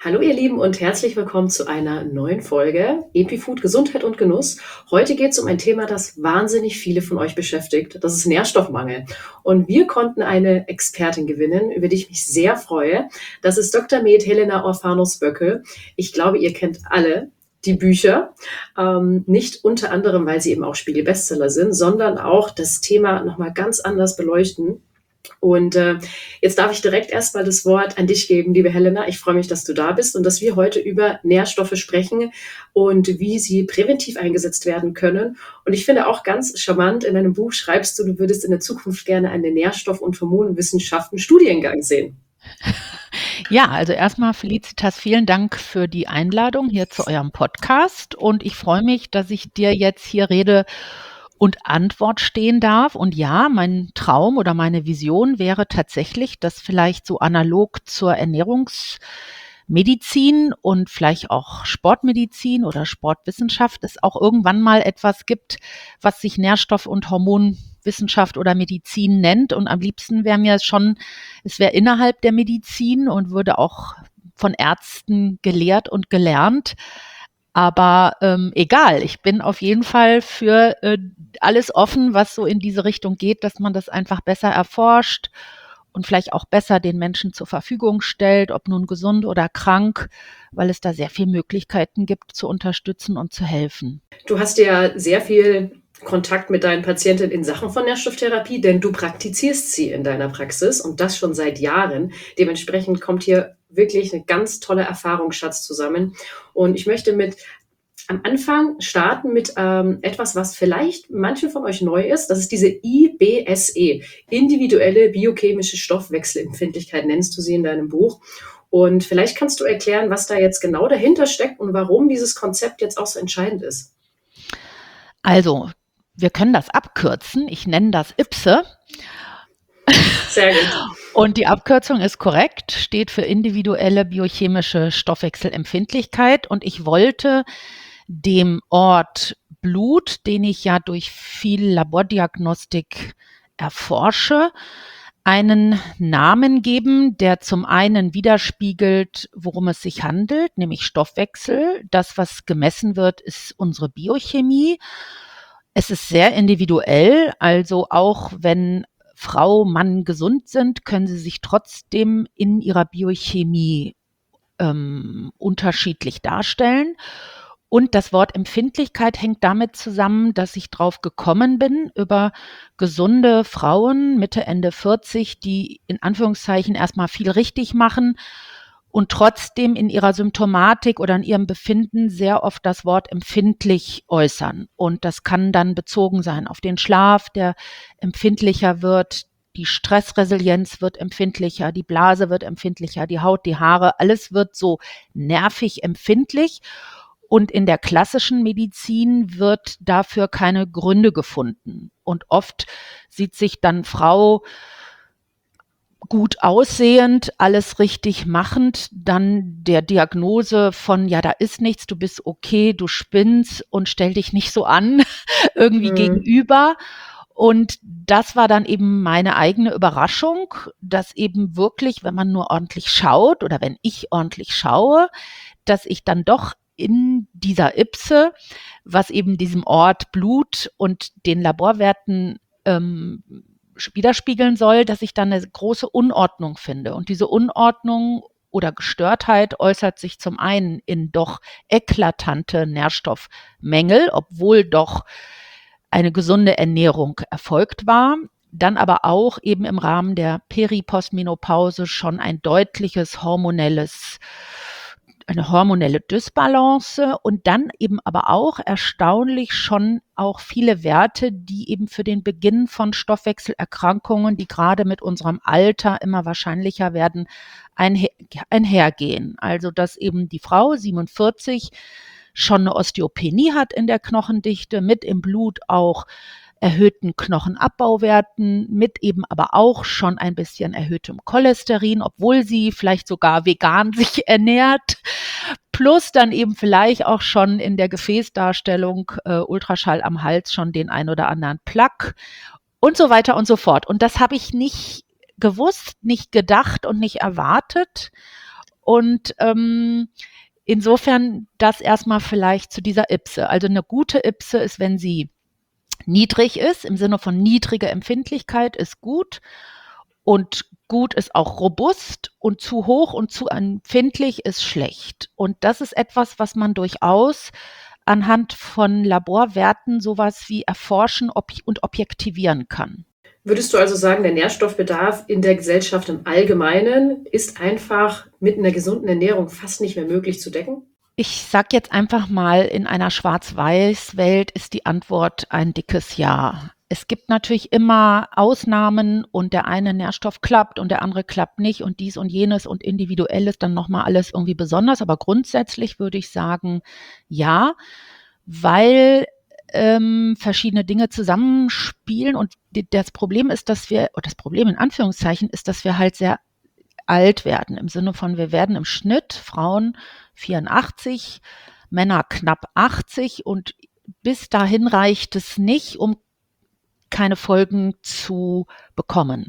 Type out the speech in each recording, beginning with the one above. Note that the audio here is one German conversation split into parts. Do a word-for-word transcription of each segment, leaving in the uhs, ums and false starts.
Hallo ihr Lieben und herzlich willkommen zu einer neuen Folge EpiFood Gesundheit und Genuss. Heute geht es um ein Thema, das wahnsinnig viele von euch beschäftigt. Das ist Nährstoffmangel. Und wir konnten eine Expertin gewinnen, über die ich mich sehr freue. Das ist Doktor Med Helena Orphanos-Böckel. Ich glaube, ihr kennt alle die Bücher. Ähm, nicht unter anderem, weil sie eben auch Spiegel-Bestseller sind, sondern auch das Thema nochmal ganz anders beleuchten. Und äh, jetzt darf ich direkt erstmal das Wort an dich geben, liebe Helena. Ich freue mich, dass du da bist und dass wir heute über Nährstoffe sprechen und wie sie präventiv eingesetzt werden können. Und ich finde auch ganz charmant, in deinem Buch schreibst du, du würdest in der Zukunft gerne einen Nährstoff- und Hormonwissenschaften-Studiengang sehen. Ja, also erstmal Felicitas, vielen Dank für die Einladung hier zu eurem Podcast. Und ich freue mich, dass ich dir jetzt hier Rede und Antwort stehen darf. Und ja, mein Traum oder meine Vision wäre tatsächlich, dass vielleicht so analog zur Ernährungsmedizin und vielleicht auch Sportmedizin oder Sportwissenschaft es auch irgendwann mal etwas gibt, was sich Nährstoff- und Hormonwissenschaft oder Medizin nennt. Und am liebsten wäre mir schon, es wäre innerhalb der Medizin und würde auch von Ärzten gelehrt und gelernt. Aber ähm, egal, ich bin auf jeden Fall für äh, alles offen, was so in diese Richtung geht, dass man das einfach besser erforscht und vielleicht auch besser den Menschen zur Verfügung stellt, ob nun gesund oder krank, weil es da sehr viele Möglichkeiten gibt, zu unterstützen und zu helfen. Du hast ja sehr viel Kontakt mit deinen Patienten in Sachen von Nährstofftherapie, denn du praktizierst sie in deiner Praxis und das schon seit Jahren. Dementsprechend kommt hier wirklich eine ganz tolle Erfahrungsschatz zusammen. Und ich möchte mit am Anfang starten mit ähm, etwas, was vielleicht manchen von euch neu ist. Das ist diese I B S E, individuelle biochemische Stoffwechselempfindlichkeit, nennst du sie in deinem Buch. Und vielleicht kannst du erklären, was da jetzt genau dahinter steckt und warum dieses Konzept jetzt auch so entscheidend ist. Also, wir können das abkürzen. Ich nenne das I B S E. Sehr gut. Und die Abkürzung ist korrekt, steht für individuelle biochemische Stoffwechselempfindlichkeit. Und ich wollte dem Ort Blut, den ich ja durch viel Labordiagnostik erforsche, einen Namen geben, der zum einen widerspiegelt, worum es sich handelt, nämlich Stoffwechsel. Das, was gemessen wird, ist unsere Biochemie. Es ist sehr individuell, also auch wenn Frau, Mann gesund sind, können sie sich trotzdem in ihrer Biochemie ähm, unterschiedlich darstellen. Und das Wort Empfindlichkeit hängt damit zusammen, dass ich drauf gekommen bin über gesunde Frauen Mitte, Ende vierzig, die in Anführungszeichen erstmal viel richtig machen und trotzdem in ihrer Symptomatik oder in ihrem Befinden sehr oft das Wort empfindlich äußern. Und das kann dann bezogen sein auf den Schlaf, der empfindlicher wird, die Stressresilienz wird empfindlicher, die Blase wird empfindlicher, die Haut, die Haare, alles wird so nervig empfindlich. Und in der klassischen Medizin wird dafür keine Gründe gefunden. Und oft sieht sich dann Frau gut aussehend, alles richtig machend, dann der Diagnose von, ja, da ist nichts, du bist okay, du spinnst und stell dich nicht so an, irgendwie Mhm. gegenüber. Und das war dann eben meine eigene Überraschung, dass eben wirklich, wenn man nur ordentlich schaut oder wenn ich ordentlich schaue, dass ich dann doch in dieser I B S E, was eben diesem Ort Blut und den Laborwerten ähm, widerspiegeln soll, dass ich dann eine große Unordnung finde. Und diese Unordnung oder Gestörtheit äußert sich zum einen in doch eklatante Nährstoffmängel, obwohl doch eine gesunde Ernährung erfolgt war, dann aber auch eben im Rahmen der Peri-Postmenopause schon ein deutliches hormonelles eine hormonelle Dysbalance und dann eben aber auch erstaunlich schon auch viele Werte, die eben für den Beginn von Stoffwechselerkrankungen, die gerade mit unserem Alter immer wahrscheinlicher werden, einher, einhergehen. Also dass eben die Frau siebenundvierzig schon eine Osteopenie hat in der Knochendichte, mit im Blut auch erhöhten Knochenabbauwerten, mit eben aber auch schon ein bisschen erhöhtem Cholesterin, obwohl sie vielleicht sogar vegan sich ernährt, plus dann eben vielleicht auch schon in der Gefäßdarstellung äh, Ultraschall am Hals schon den ein oder anderen Plaque und so weiter und so fort. Und das habe ich nicht gewusst, nicht gedacht und nicht erwartet. Und ähm, insofern das erstmal vielleicht zu dieser I P S E. Also eine gute I P S E ist, wenn sie niedrig ist, im Sinne von niedriger Empfindlichkeit ist gut. Und gut ist auch robust und zu hoch und zu empfindlich ist schlecht. Und das ist etwas, was man durchaus anhand von Laborwerten sowas wie erforschen ob- und objektivieren kann. Würdest du also sagen, der Nährstoffbedarf in der Gesellschaft im Allgemeinen ist einfach mit einer gesunden Ernährung fast nicht mehr möglich zu decken? Ich sage jetzt einfach mal, in einer Schwarz-Weiß-Welt ist die Antwort ein dickes Ja. Es gibt natürlich immer Ausnahmen und der eine Nährstoff klappt und der andere klappt nicht und dies und jenes und individuell ist dann nochmal alles irgendwie besonders. Aber grundsätzlich würde ich sagen, ja, weil ähm, verschiedene Dinge zusammenspielen und die, das Problem ist, dass wir, oder das Problem in Anführungszeichen ist, dass wir halt sehr alt werden, im Sinne von, wir werden im Schnitt Frauen vierundachtzig, Männer knapp achtzig und bis dahin reicht es nicht, um keine Folgen zu bekommen,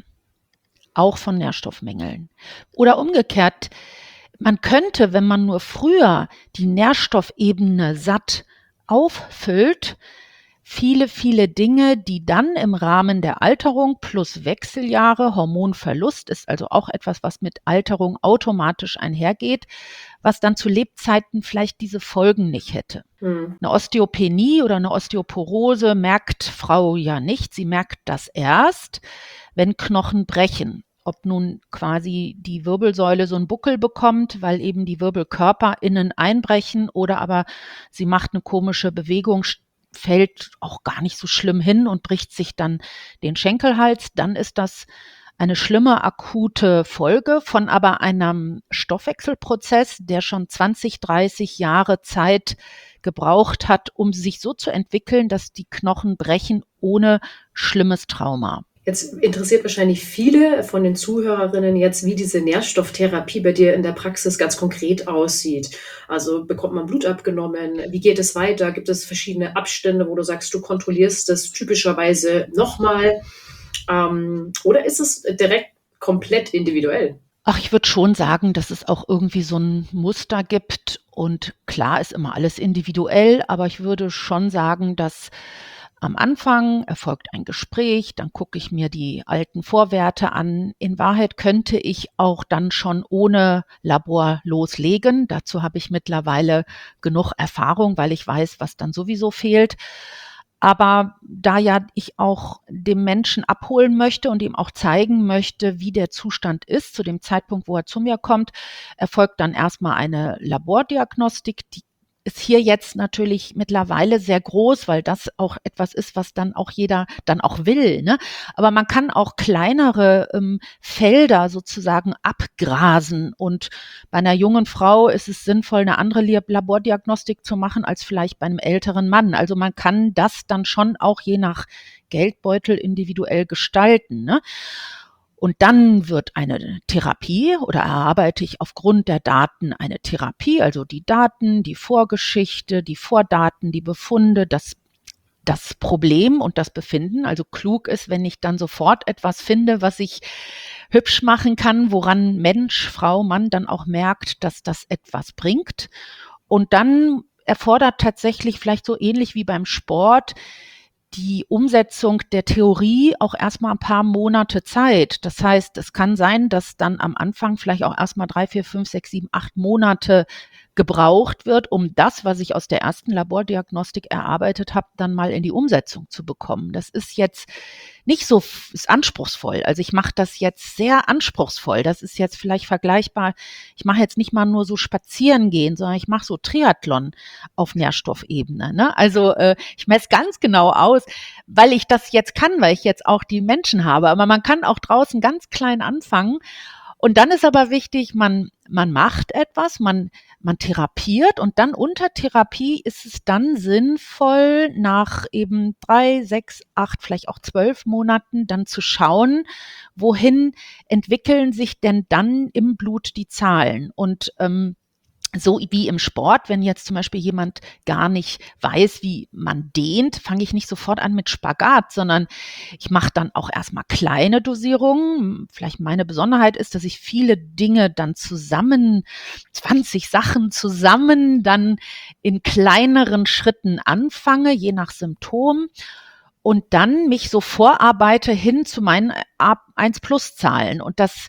auch von Nährstoffmängeln. Oder umgekehrt, man könnte, wenn man nur früher die Nährstoffebene satt auffüllt, viele, viele Dinge, die dann im Rahmen der Alterung plus Wechseljahre, Hormonverlust ist also auch etwas, was mit Alterung automatisch einhergeht, was dann zu Lebzeiten vielleicht diese Folgen nicht hätte. Hm. Eine Osteopenie oder eine Osteoporose merkt Frau ja nicht. Sie merkt das erst, wenn Knochen brechen. Ob nun quasi die Wirbelsäule so einen Buckel bekommt, weil eben die Wirbelkörper innen einbrechen oder aber sie macht eine komische Bewegung, fällt auch gar nicht so schlimm hin und bricht sich dann den Schenkelhals, dann ist das eine schlimme akute Folge von aber einem Stoffwechselprozess, der schon zwanzig, dreißig Jahre Zeit gebraucht hat, um sich so zu entwickeln, dass die Knochen brechen ohne schlimmes Trauma. Jetzt interessiert wahrscheinlich viele von den Zuhörerinnen jetzt, wie diese Nährstofftherapie bei dir in der Praxis ganz konkret aussieht. Also bekommt man Blut abgenommen? Wie geht es weiter? Gibt es verschiedene Abstände, wo du sagst, du kontrollierst das typischerweise nochmal? Ähm, oder ist es direkt komplett individuell? Ach, ich würde schon sagen, dass es auch irgendwie so ein Muster gibt und klar ist immer alles individuell, aber ich würde schon sagen, dass am Anfang erfolgt ein Gespräch, dann gucke ich mir die alten Vorwerte an. In Wahrheit könnte ich auch dann schon ohne Labor loslegen. Dazu habe ich mittlerweile genug Erfahrung, weil ich weiß, was dann sowieso fehlt. Aber da ja ich auch dem Menschen abholen möchte und ihm auch zeigen möchte, wie der Zustand ist, zu dem Zeitpunkt, wo er zu mir kommt, erfolgt dann erstmal eine Labordiagnostik, die ist hier jetzt natürlich mittlerweile sehr groß, weil das auch etwas ist, was dann auch jeder dann auch will, ne? Aber man kann auch kleinere ähm, Felder sozusagen abgrasen und bei einer jungen Frau ist es sinnvoll, eine andere Labordiagnostik zu machen als vielleicht bei einem älteren Mann. Also man kann das dann schon auch je nach Geldbeutel individuell gestalten, ne? Und dann wird eine Therapie oder erarbeite ich aufgrund der Daten eine Therapie, also die Daten, die Vorgeschichte, die Vordaten, die Befunde, das, das Problem und das Befinden. Also klug ist, wenn ich dann sofort etwas finde, was ich hübsch machen kann, woran Mensch, Frau, Mann dann auch merkt, dass das etwas bringt. Und dann erfordert tatsächlich vielleicht so ähnlich wie beim Sport die Umsetzung der Theorie auch erstmal ein paar Monate Zeit. Das heißt, es kann sein, dass dann am Anfang vielleicht auch erstmal drei, vier, fünf, sechs, sieben, acht Monate gebraucht wird, um das, was ich aus der ersten Labordiagnostik erarbeitet habe, dann mal in die Umsetzung zu bekommen. Das ist jetzt nicht so, ist anspruchsvoll. Also ich mache das jetzt sehr anspruchsvoll. Das ist jetzt vielleicht vergleichbar. Ich mache jetzt nicht mal nur so spazieren gehen, sondern ich mache so Triathlon auf Nährstoffebene. Ne? Also äh, ich messe ganz genau aus, weil ich das jetzt kann, weil ich jetzt auch die Menschen habe. Aber man kann auch draußen ganz klein anfangen. Und dann ist aber wichtig, man, man macht etwas, man, man therapiert und dann unter Therapie ist es dann sinnvoll, nach eben drei, sechs, acht, vielleicht auch zwölf Monaten dann zu schauen, wohin entwickeln sich denn dann im Blut die Zahlen. Und ähm, So wie im Sport, wenn jetzt zum Beispiel jemand gar nicht weiß, wie man dehnt, fange ich nicht sofort an mit Spagat, sondern ich mache dann auch erstmal kleine Dosierungen. Vielleicht meine Besonderheit ist, dass ich viele Dinge dann zusammen, zwanzig Sachen zusammen, dann in kleineren Schritten anfange, je nach Symptom. Und dann mich so vorarbeite hin zu meinen eins Plus Zahlen. Und das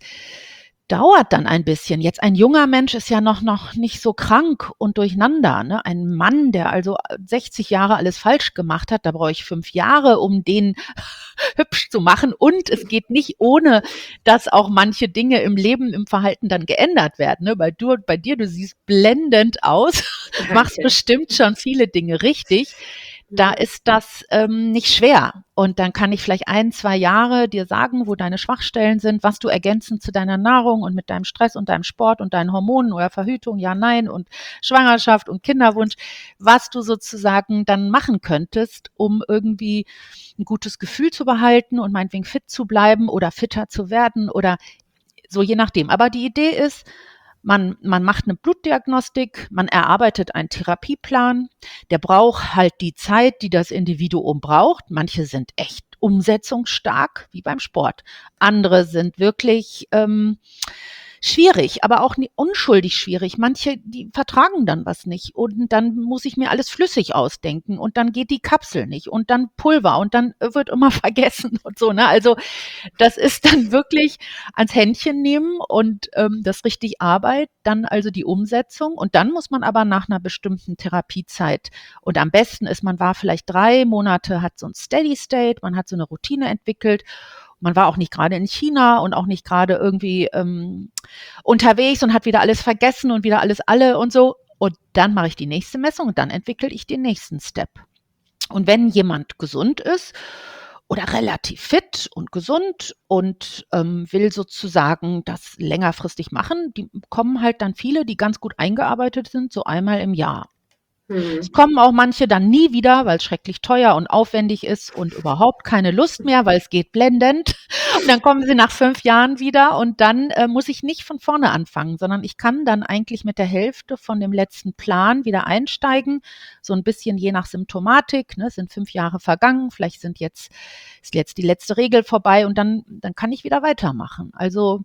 dauert dann ein bisschen. Jetzt ein junger Mensch ist ja noch, noch nicht so krank und durcheinander. Ne? Ein Mann, der also sechzig Jahre alles falsch gemacht hat, da brauche ich fünf Jahre, um den hübsch zu machen. Und es geht nicht ohne, dass auch manche Dinge im Leben, im Verhalten dann geändert werden. Ne? Bei, du, bei dir, du siehst blendend aus, machst bestimmt schon viele Dinge richtig. Da ist das ähm, nicht schwer. Und dann kann ich vielleicht ein, zwei Jahre dir sagen, wo deine Schwachstellen sind, was du ergänzend zu deiner Nahrung und mit deinem Stress und deinem Sport und deinen Hormonen oder Verhütung, ja, nein, und Schwangerschaft und Kinderwunsch, was du sozusagen dann machen könntest, um irgendwie ein gutes Gefühl zu behalten und meinetwegen fit zu bleiben oder fitter zu werden oder so, je nachdem. Aber die Idee ist, Man, man macht eine Blutdiagnostik, man erarbeitet einen Therapieplan, der braucht halt die Zeit, die das Individuum braucht. Manche sind echt umsetzungsstark, wie beim Sport. Andere sind wirklich ähm, schwierig, aber auch nie, unschuldig schwierig. Manche, die vertragen dann was nicht und dann muss ich mir alles flüssig ausdenken und dann geht die Kapsel nicht und dann Pulver und dann wird immer vergessen und so. Ne? Also das ist dann wirklich ans Händchen nehmen und ähm, das richtig Arbeit, dann also die Umsetzung und dann muss man aber nach einer bestimmten Therapiezeit und am besten ist, man war vielleicht drei Monate, hat so ein Steady State, man hat so eine Routine entwickelt. Man war auch nicht gerade in China und auch nicht gerade irgendwie ähm, unterwegs und hat wieder alles vergessen und wieder alles alle und so. Und dann mache ich die nächste Messung und dann entwickle ich den nächsten Step. Und wenn jemand gesund ist oder relativ fit und gesund und ähm, will sozusagen das längerfristig machen, die kommen halt dann viele, die ganz gut eingearbeitet sind, so einmal im Jahr. Hm. Es kommen auch manche dann nie wieder, weil es schrecklich teuer und aufwendig ist und überhaupt keine Lust mehr, weil es geht blendend. Und dann kommen sie nach fünf Jahren wieder und dann äh, muss ich nicht von vorne anfangen, sondern ich kann dann eigentlich mit der Hälfte von dem letzten Plan wieder einsteigen, so ein bisschen je nach Symptomatik. Ne, es sind fünf Jahre vergangen, vielleicht sind jetzt, ist jetzt die letzte Regel vorbei und dann, dann kann ich wieder weitermachen. Also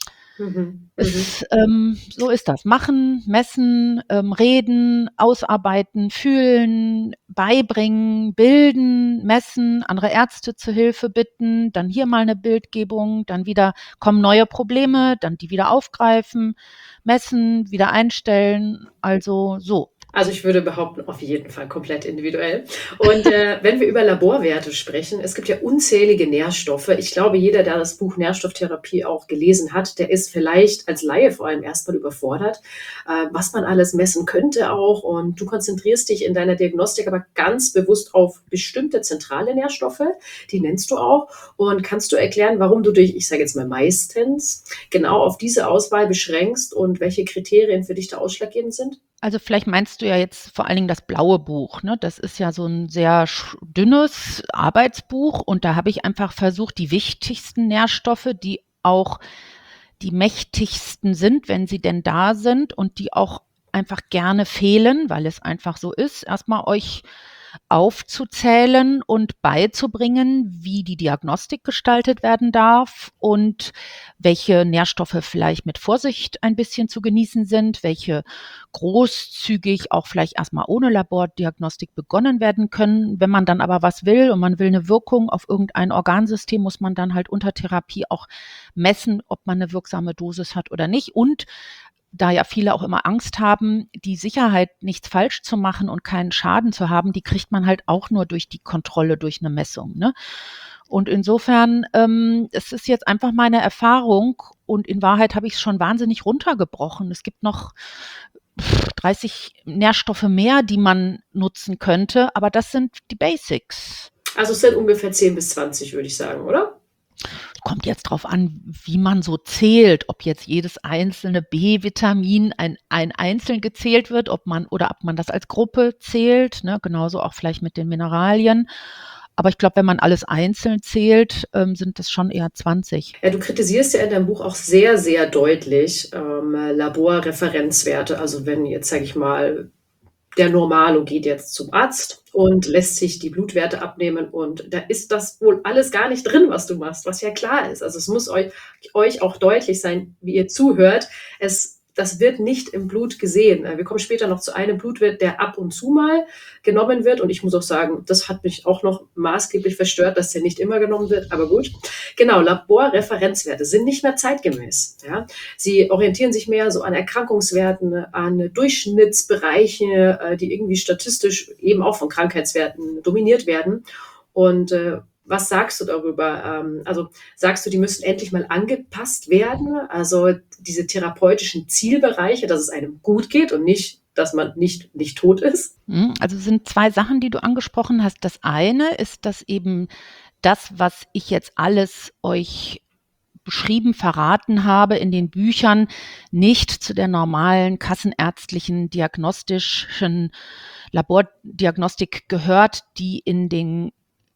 Mhm. es, ähm, so ist das. Machen, messen, ähm, reden, ausarbeiten, fühlen, beibringen, bilden, messen, andere Ärzte zur Hilfe bitten, dann hier mal eine Bildgebung, dann wieder kommen neue Probleme, dann die wieder aufgreifen, messen, wieder einstellen, also so. Also ich würde behaupten, auf jeden Fall komplett individuell. Und äh, wenn wir über Laborwerte sprechen, es gibt ja unzählige Nährstoffe. Ich glaube, jeder, der das Buch Nährstofftherapie auch gelesen hat, der ist vielleicht als Laie vor allem erstmal überfordert, äh, was man alles messen könnte auch. Und du konzentrierst dich in deiner Diagnostik aber ganz bewusst auf bestimmte zentrale Nährstoffe, die nennst du auch. Und kannst du erklären, warum du dich, ich sage jetzt mal meistens, genau auf diese Auswahl beschränkst und welche Kriterien für dich da ausschlaggebend sind? Also vielleicht meinst du ja jetzt vor allen Dingen das blaue Buch, ne? Das ist ja so ein sehr dünnes Arbeitsbuch und da habe ich einfach versucht, die wichtigsten Nährstoffe, die auch die mächtigsten sind, wenn sie denn da sind und die auch einfach gerne fehlen, weil es einfach so ist, erstmal euch aufzuzählen und beizubringen, wie die Diagnostik gestaltet werden darf und welche Nährstoffe vielleicht mit Vorsicht ein bisschen zu genießen sind, welche großzügig auch vielleicht erstmal ohne Labordiagnostik begonnen werden können. Wenn man dann aber was will und man will eine Wirkung auf irgendein Organsystem, muss man dann halt unter Therapie auch messen, ob man eine wirksame Dosis hat oder nicht. Und da ja viele auch immer Angst haben, die Sicherheit, nichts falsch zu machen und keinen Schaden zu haben, die kriegt man halt auch nur durch die Kontrolle, durch eine Messung. Ne? Und insofern, ähm, es ist jetzt einfach meine Erfahrung und in Wahrheit habe ich es schon wahnsinnig runtergebrochen. Es gibt noch dreißig Nährstoffe mehr, die man nutzen könnte, aber das sind die Basics. Also es sind ungefähr zehn bis zwanzig, würde ich sagen, oder? Kommt jetzt drauf an, wie man so zählt, ob jetzt jedes einzelne B-Vitamin ein, ein einzeln gezählt wird, ob man oder ob man das als Gruppe zählt, ne? Genauso auch vielleicht mit den Mineralien. Aber ich glaube, wenn man alles einzeln zählt, ähm, sind das schon eher zwanzig. Ja, du kritisierst ja in deinem Buch auch sehr, sehr deutlich ähm, Laborreferenzwerte. Also wenn jetzt, sage ich mal, der Normalo geht jetzt zum Arzt und lässt sich die Blutwerte abnehmen und da ist das wohl alles gar nicht drin, was du machst, was ja klar ist. Also es muss euch, euch auch deutlich sein, wie ihr zuhört. Es Das wird nicht im Blut gesehen. Wir kommen später noch zu einem Blutwert, der ab und zu mal genommen wird. Und ich muss auch sagen, das hat mich auch noch maßgeblich verstört, dass der nicht immer genommen wird. Aber gut. Genau, Laborreferenzwerte sind nicht mehr zeitgemäß. Ja? Sie orientieren sich mehr so an Erkrankungswerten, an Durchschnittsbereiche, die irgendwie statistisch eben auch von Krankheitswerten dominiert werden. Und äh, was sagst du darüber? Ähm, also sagst du, die müssen endlich mal angepasst werden? Also diese therapeutischen Zielbereiche, dass es einem gut geht und nicht, dass man nicht, nicht tot ist? Also es sind zwei Sachen, die du angesprochen hast. Das eine ist, dass eben das, was ich jetzt alles euch beschrieben, verraten habe in den Büchern, nicht zu der normalen kassenärztlichen diagnostischen Labordiagnostik gehört, die in den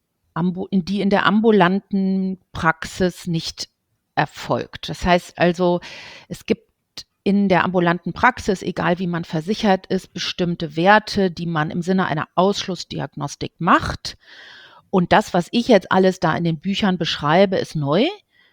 in die in der ambulanten Praxis nicht erfolgt. Das heißt also, es gibt in der ambulanten Praxis, egal wie man versichert ist, bestimmte Werte, die man im Sinne einer Ausschlussdiagnostik macht. Und das, was ich jetzt alles da in den Büchern beschreibe, ist neu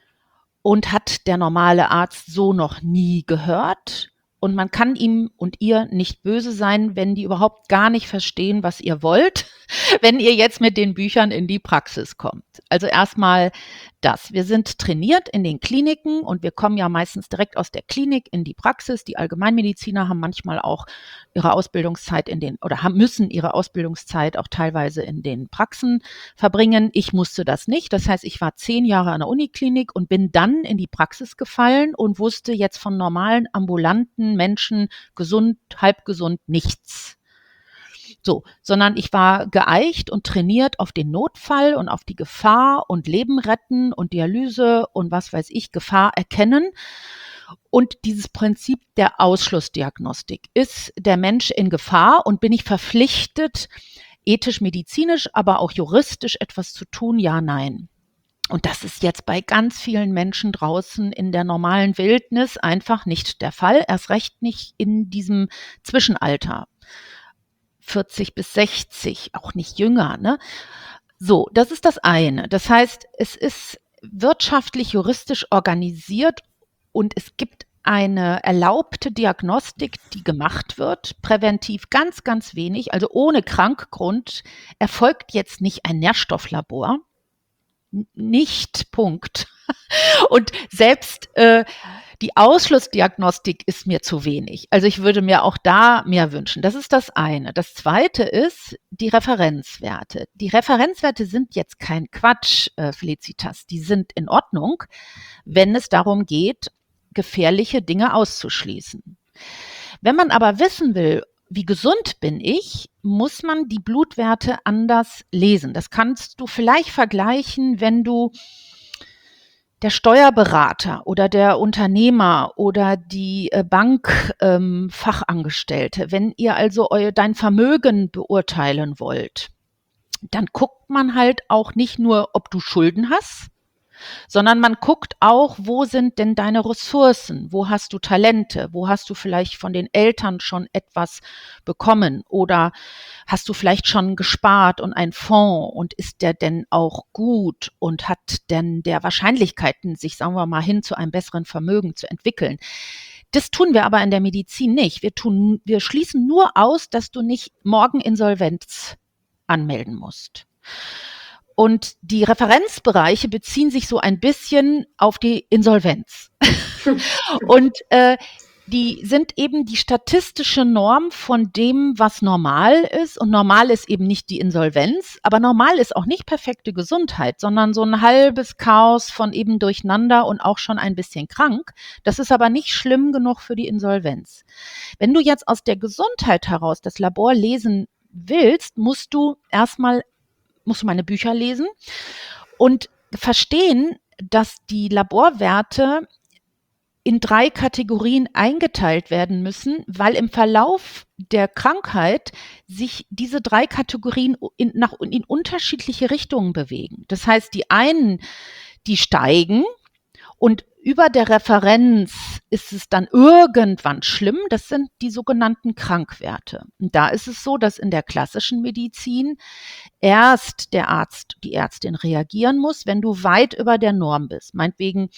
und hat der normale Arzt so noch nie gehört. Und man kann ihm und ihr nicht böse sein, wenn die überhaupt gar nicht verstehen, was ihr wollt, wenn ihr jetzt mit den Büchern in die Praxis kommt. Also erstmal das. Wir sind trainiert in den Kliniken und wir kommen ja meistens direkt aus der Klinik in die Praxis. Die Allgemeinmediziner haben manchmal auch ihre Ausbildungszeit in den oder haben, müssen ihre Ausbildungszeit auch teilweise in den Praxen verbringen. Ich musste das nicht. Das heißt, ich war zehn Jahre an der Uniklinik und bin dann in die Praxis gefallen und wusste jetzt von normalen ambulanten Menschen, gesund, halb gesund, nichts. So, sondern ich war geeicht und trainiert auf den Notfall und auf die Gefahr und Leben retten und Dialyse und was weiß ich, Gefahr erkennen. Und dieses Prinzip der Ausschlussdiagnostik. Ist der Mensch in Gefahr und bin ich verpflichtet, ethisch, medizinisch, aber auch juristisch etwas zu tun? Ja, nein. Und das ist jetzt bei ganz vielen Menschen draußen in der normalen Wildnis einfach nicht der Fall. Erst recht nicht in diesem Zwischenalter. vierzig bis sechzig, auch nicht jünger, ne? So, das ist das eine. Das heißt, es ist wirtschaftlich, juristisch organisiert und es gibt eine erlaubte Diagnostik, die gemacht wird, präventiv ganz, ganz wenig, also ohne Krankgrund, erfolgt jetzt nicht ein Nährstofflabor. Nicht, Punkt. Und selbst äh, die Ausschlussdiagnostik ist mir zu wenig. Also ich würde mir auch da mehr wünschen. Das ist das eine. Das zweite ist die Referenzwerte. Die Referenzwerte sind jetzt kein Quatsch, äh, Felicitas. Die sind in Ordnung, wenn es darum geht, gefährliche Dinge auszuschließen. Wenn man aber wissen will, wie gesund bin ich, muss man die Blutwerte anders lesen. Das kannst du vielleicht vergleichen, wenn du der Steuerberater oder der Unternehmer oder die Bankfachangestellte, ähm, wenn ihr also eu, dein Vermögen beurteilen wollt, dann guckt man halt auch nicht nur, ob du Schulden hast, sondern man guckt auch, wo sind denn deine Ressourcen, wo hast du Talente, wo hast du vielleicht von den Eltern schon etwas bekommen oder hast du vielleicht schon gespart und einen Fonds und ist der denn auch gut und hat denn der Wahrscheinlichkeiten, sich, sagen wir mal, hin zu einem besseren Vermögen zu entwickeln. Das tun wir aber in der Medizin nicht. Wir tun, wir schließen nur aus, dass du nicht morgen Insolvenz anmelden musst. Und die Referenzbereiche beziehen sich so ein bisschen auf die Insolvenz. Und äh, die sind eben die statistische Norm von dem, was normal ist. Und normal ist eben nicht die Insolvenz, aber normal ist auch nicht perfekte Gesundheit, sondern so ein halbes Chaos von eben durcheinander und auch schon ein bisschen krank. Das ist aber nicht schlimm genug für die Insolvenz. Wenn du jetzt aus der Gesundheit heraus das Labor lesen willst, musst du erstmal musst du meine Bücher lesen und verstehen, dass die Laborwerte in drei Kategorien eingeteilt werden müssen, weil im Verlauf der Krankheit sich diese drei Kategorien in, nach, in unterschiedliche Richtungen bewegen. Das heißt, die einen, die steigen und über der Referenz ist es dann irgendwann schlimm. Das sind die sogenannten Krankwerte. Und da ist es so, dass in der klassischen Medizin erst der Arzt, die Ärztin reagieren muss, wenn du weit über der Norm bist. Meinetwegen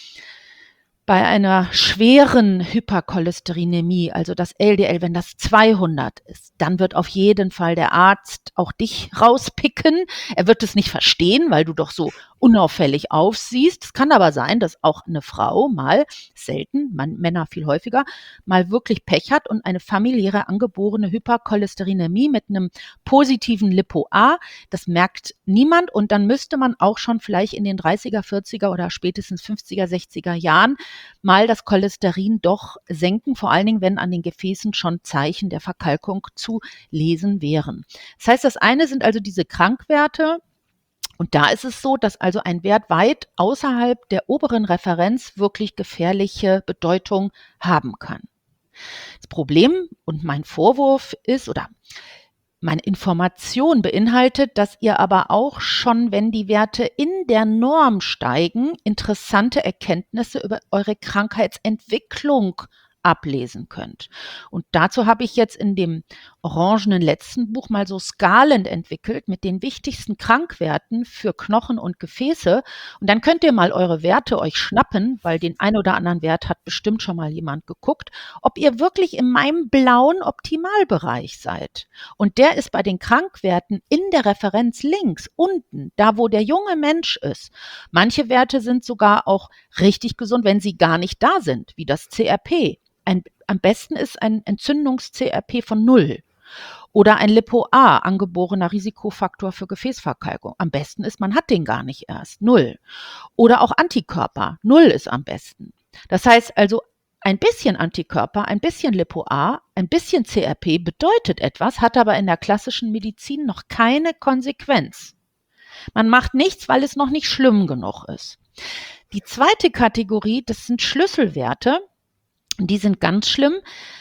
bei einer schweren Hypercholesterinämie, also das L D L, wenn das zweihundert ist, dann wird auf jeden Fall der Arzt auch dich rauspicken. Er wird es nicht verstehen, weil du doch so unauffällig aufsiehst. Es kann aber sein, dass auch eine Frau mal, selten, man, Männer viel häufiger, mal wirklich Pech hat und eine familiäre angeborene Hypercholesterinämie mit einem positiven Lipo-A, das merkt niemand und dann müsste man auch schon vielleicht in den dreißiger, vierziger oder spätestens fünfziger, sechziger Jahren mal das Cholesterin doch senken, vor allen Dingen, wenn an den Gefäßen schon Zeichen der Verkalkung zu lesen wären. Das heißt, das eine sind also diese Krankwerte. Und da ist es so, dass also ein Wert weit außerhalb der oberen Referenz wirklich gefährliche Bedeutung haben kann. Das Problem und mein Vorwurf ist, oder meine Information beinhaltet, dass ihr aber auch schon, wenn die Werte in der Norm steigen, interessante Erkenntnisse über eure Krankheitsentwicklung ablesen könnt. Und dazu habe ich jetzt in dem orangenen letzten Buch mal so Skalen entwickelt mit den wichtigsten Krankwerten für Knochen und Gefäße. Und dann könnt ihr mal eure Werte euch schnappen, weil den ein oder anderen Wert hat bestimmt schon mal jemand geguckt, ob ihr wirklich in meinem blauen Optimalbereich seid. Und der ist bei den Krankwerten in der Referenz links unten, da wo der junge Mensch ist. Manche Werte sind sogar auch richtig gesund, wenn sie gar nicht da sind, wie das C R P. Ein, am besten ist ein Entzündungs-C R P von null oder ein Lipo-A, angeborener Risikofaktor für Gefäßverkalkung. Am besten ist, man hat den gar nicht erst, null. Oder auch Antikörper, null ist am besten. Das heißt also, ein bisschen Antikörper, ein bisschen Lipo-A, ein bisschen C R P bedeutet etwas, hat aber in der klassischen Medizin noch keine Konsequenz. Man macht nichts, weil es noch nicht schlimm genug ist. Die zweite Kategorie, das sind Schlüsselwerte. Die sind ganz schlimm,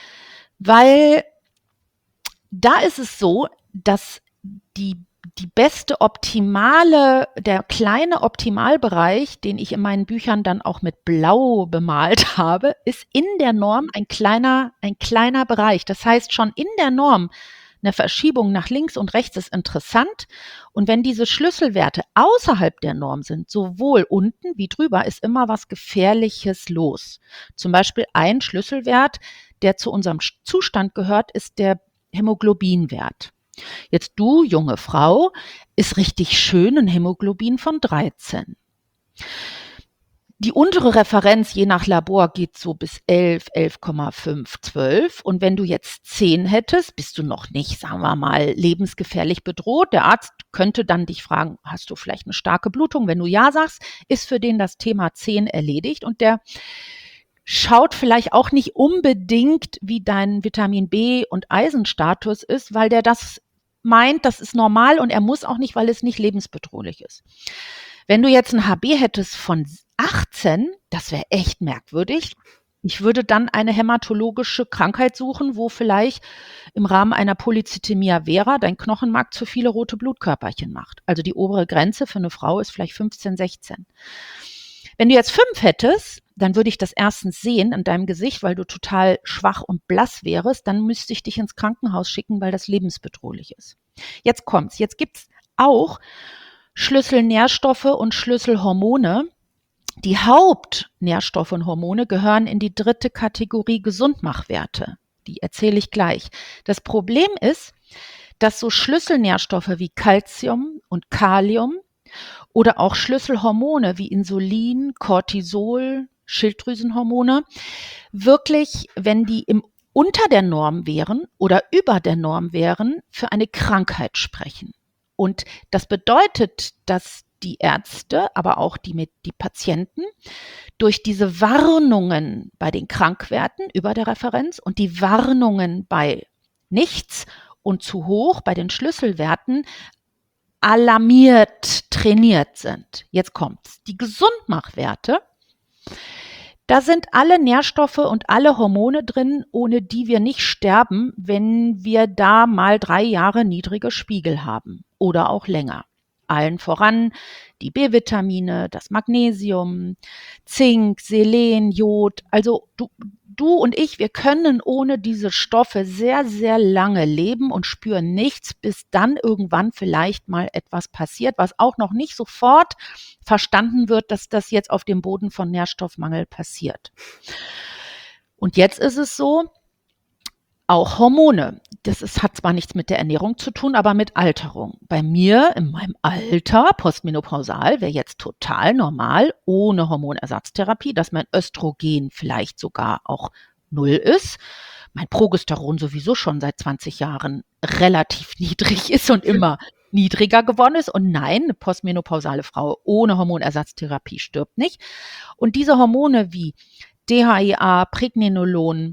weil da ist es so, dass die, die beste optimale, der kleine Optimalbereich, den ich in meinen Büchern dann auch mit Blau bemalt habe, ist in der Norm ein kleiner, ein kleiner Bereich. Das heißt, schon in der Norm eine Verschiebung nach links und rechts ist interessant. Und wenn diese Schlüsselwerte außerhalb der Norm sind, sowohl unten wie drüber, ist immer was Gefährliches los. Zum Beispiel ein Schlüsselwert, der zu unserem Zustand gehört, ist der Hämoglobinwert. Jetzt du, junge Frau, ist richtig schön ein Hämoglobin von dreizehn. Die untere Referenz je nach Labor geht so bis elf, elf Komma fünf, zwölf. Und wenn du jetzt zehn hättest, bist du noch nicht, sagen wir mal, lebensgefährlich bedroht. Der Arzt könnte dann dich fragen, hast du vielleicht eine starke Blutung? Wenn du ja sagst, ist für den das Thema zehn erledigt. Und der schaut vielleicht auch nicht unbedingt, wie dein Vitamin B und Eisenstatus ist, weil der das meint, das ist normal und er muss auch nicht, weil es nicht lebensbedrohlich ist. Wenn du jetzt ein H B hättest von achtzehn, das wäre echt merkwürdig. Ich würde dann eine hämatologische Krankheit suchen, wo vielleicht im Rahmen einer Polycythemia vera dein Knochenmark zu viele rote Blutkörperchen macht. Also die obere Grenze für eine Frau ist vielleicht fünfzehn, sechzehn. Wenn du jetzt fünf hättest, dann würde ich das erstens sehen in deinem Gesicht, weil du total schwach und blass wärst. Dann müsste ich dich ins Krankenhaus schicken, weil das lebensbedrohlich ist. Jetzt kommt's. Jetzt gibt's auch Schlüsselnährstoffe und Schlüsselhormone. Die Hauptnährstoffe und Hormone gehören in die dritte Kategorie Gesundmachwerte. Die erzähle ich gleich. Das Problem ist, dass so Schlüsselnährstoffe wie Calcium und Kalium oder auch Schlüsselhormone wie Insulin, Cortisol, Schilddrüsenhormone wirklich, wenn die im unter der Norm wären oder über der Norm wären, für eine Krankheit sprechen. Und das bedeutet, dass die Ärzte, aber auch die, die Patienten durch diese Warnungen bei den Krankwerten über der Referenz und die Warnungen bei nichts und zu hoch bei den Schlüsselwerten alarmiert trainiert sind. Jetzt kommt's. Die Gesundmachwerte, Da sind alle Nährstoffe und alle Hormone drin, ohne die wir nicht sterben, wenn wir da mal drei Jahre niedrige Spiegel haben oder auch länger. Allen voran die B-Vitamine, das Magnesium, Zink, Selen, Jod. Also du, du und ich, wir können ohne diese Stoffe sehr, sehr lange leben und spüren nichts, bis dann irgendwann vielleicht mal etwas passiert, was auch noch nicht sofort verstanden wird, dass das jetzt auf dem Boden von Nährstoffmangel passiert. Und jetzt ist es so, auch Hormone. Das ist, hat zwar nichts mit der Ernährung zu tun, aber mit Alterung. Bei mir in meinem Alter, postmenopausal, wäre jetzt total normal, ohne Hormonersatztherapie, dass mein Östrogen vielleicht sogar auch null ist. Mein Progesteron sowieso schon seit zwanzig Jahren relativ niedrig ist und immer niedriger geworden ist. Und nein, eine postmenopausale Frau ohne Hormonersatztherapie stirbt nicht. Und diese Hormone wie D H E A, Pregnenolon,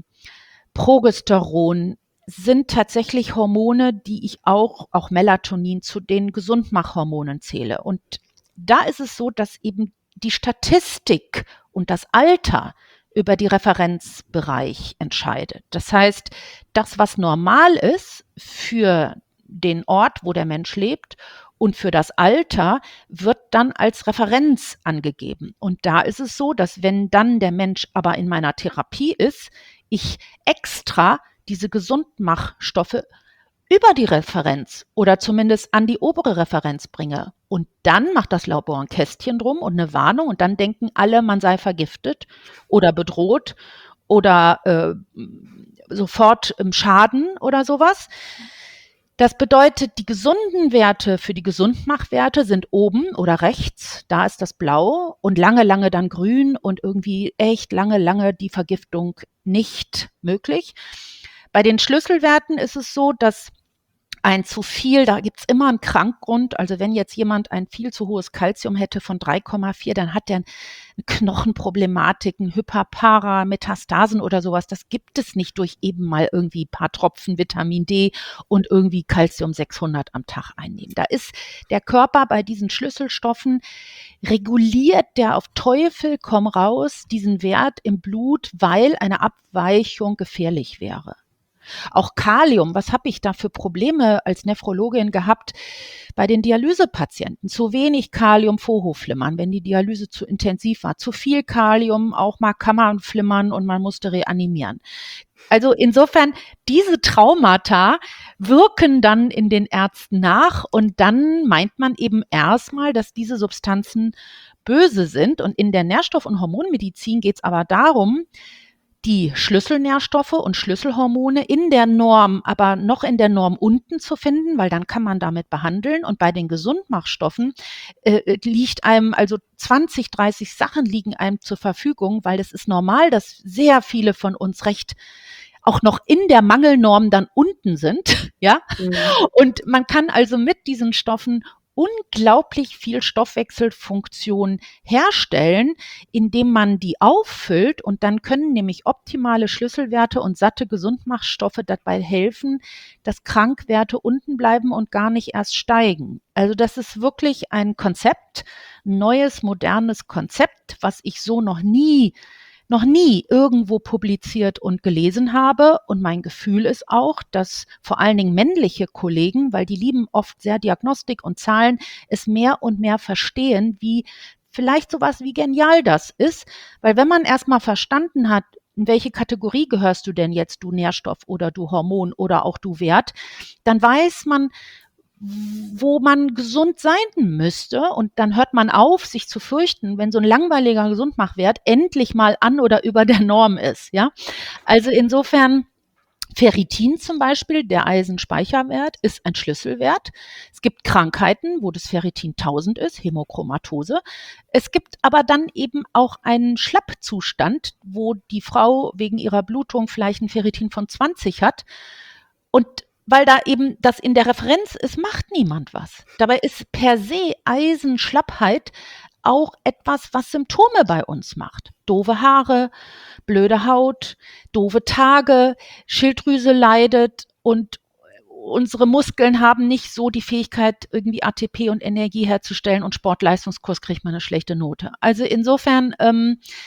Progesteron sind tatsächlich Hormone, die ich auch, auch Melatonin, zu den Gesundmachhormonen zähle. Und da ist es so, dass eben die Statistik und das Alter über die Referenzbereich entscheidet. Das heißt, das, was normal ist für den Ort, wo der Mensch lebt und für das Alter, wird dann als Referenz angegeben. Und da ist es so, dass wenn dann der Mensch aber in meiner Therapie ist, ich extra diese Gesundmachstoffe über die Referenz oder zumindest an die obere Referenz bringe. Und dann macht das Labor ein Kästchen drum und eine Warnung und dann denken alle, man sei vergiftet oder bedroht oder äh, sofort im Schaden oder sowas. Das bedeutet, die gesunden Werte für die Gesundmachwerte sind oben oder rechts, da ist das Blau und lange, lange dann grün und irgendwie echt lange, lange die Vergiftung nicht möglich. Bei den Schlüsselwerten ist es so, dass ein zu viel, da gibt's immer einen Krankgrund. Also wenn jetzt jemand ein viel zu hohes Kalzium hätte von drei Komma vier, dann hat der Knochenproblematiken, Hyperpara, Metastasen oder sowas. Das gibt es nicht durch eben mal irgendwie ein paar Tropfen Vitamin D und irgendwie Kalzium sechshundert am Tag einnehmen. Da ist der Körper bei diesen Schlüsselstoffen, reguliert der auf Teufel komm raus diesen Wert im Blut, weil eine Abweichung gefährlich wäre. Auch Kalium, was habe ich da für Probleme als Nephrologin gehabt bei den Dialysepatienten? Zu wenig Kalium, Vorhofflimmern, wenn die Dialyse zu intensiv war. Zu viel Kalium, auch mal Kammernflimmern und man musste reanimieren. Also insofern, diese Traumata wirken dann in den Ärzten nach und dann meint man eben erstmal, dass diese Substanzen böse sind. Und in der Nährstoff- und Hormonmedizin geht es aber darum, die Schlüsselnährstoffe und Schlüsselhormone in der Norm, aber noch in der Norm unten zu finden, weil dann kann man damit behandeln. Und bei den Gesundmachstoffen äh, liegt einem, also zwanzig, dreißig Sachen liegen einem zur Verfügung, weil es ist normal, dass sehr viele von uns recht auch noch in der Mangelnorm dann unten sind, ja. Mhm. Und man kann also mit diesen Stoffen unglaublich viel Stoffwechselfunktion herstellen, indem man die auffüllt und dann können nämlich optimale Schlüsselwerte und satte Gesundmachstoffe dabei helfen, dass Krankwerte unten bleiben und gar nicht erst steigen. Also das ist wirklich ein Konzept, ein neues, modernes Konzept, was ich so noch nie noch nie irgendwo publiziert und gelesen habe. Und mein Gefühl ist auch, dass vor allen Dingen männliche Kollegen, weil die lieben oft sehr Diagnostik und Zahlen, es mehr und mehr verstehen, wie vielleicht sowas wie genial das ist. Weil wenn man erstmal verstanden hat, in welche Kategorie gehörst du denn jetzt, du Nährstoff oder du Hormon oder auch du Wert, dann weiß man, wo man gesund sein müsste und dann hört man auf, sich zu fürchten, wenn so ein langweiliger Gesundmachwert endlich mal an oder über der Norm ist, ja. Also insofern Ferritin zum Beispiel, der Eisenspeicherwert, ist ein Schlüsselwert. Es gibt Krankheiten, wo das Ferritin tausend ist, Hämochromatose. Es gibt aber dann eben auch einen Schlappzustand, wo die Frau wegen ihrer Blutung vielleicht ein Ferritin von zwanzig hat und weil da eben das in der Referenz ist, macht niemand was. Dabei ist per se Eisenschlappheit auch etwas, was Symptome bei uns macht. Doofe Haare, blöde Haut, doofe Tage, Schilddrüse leidet und unsere Muskeln haben nicht so die Fähigkeit, irgendwie A T P und Energie herzustellen und Sportleistungskurs kriegt man eine schlechte Note. Also insofern, ähm,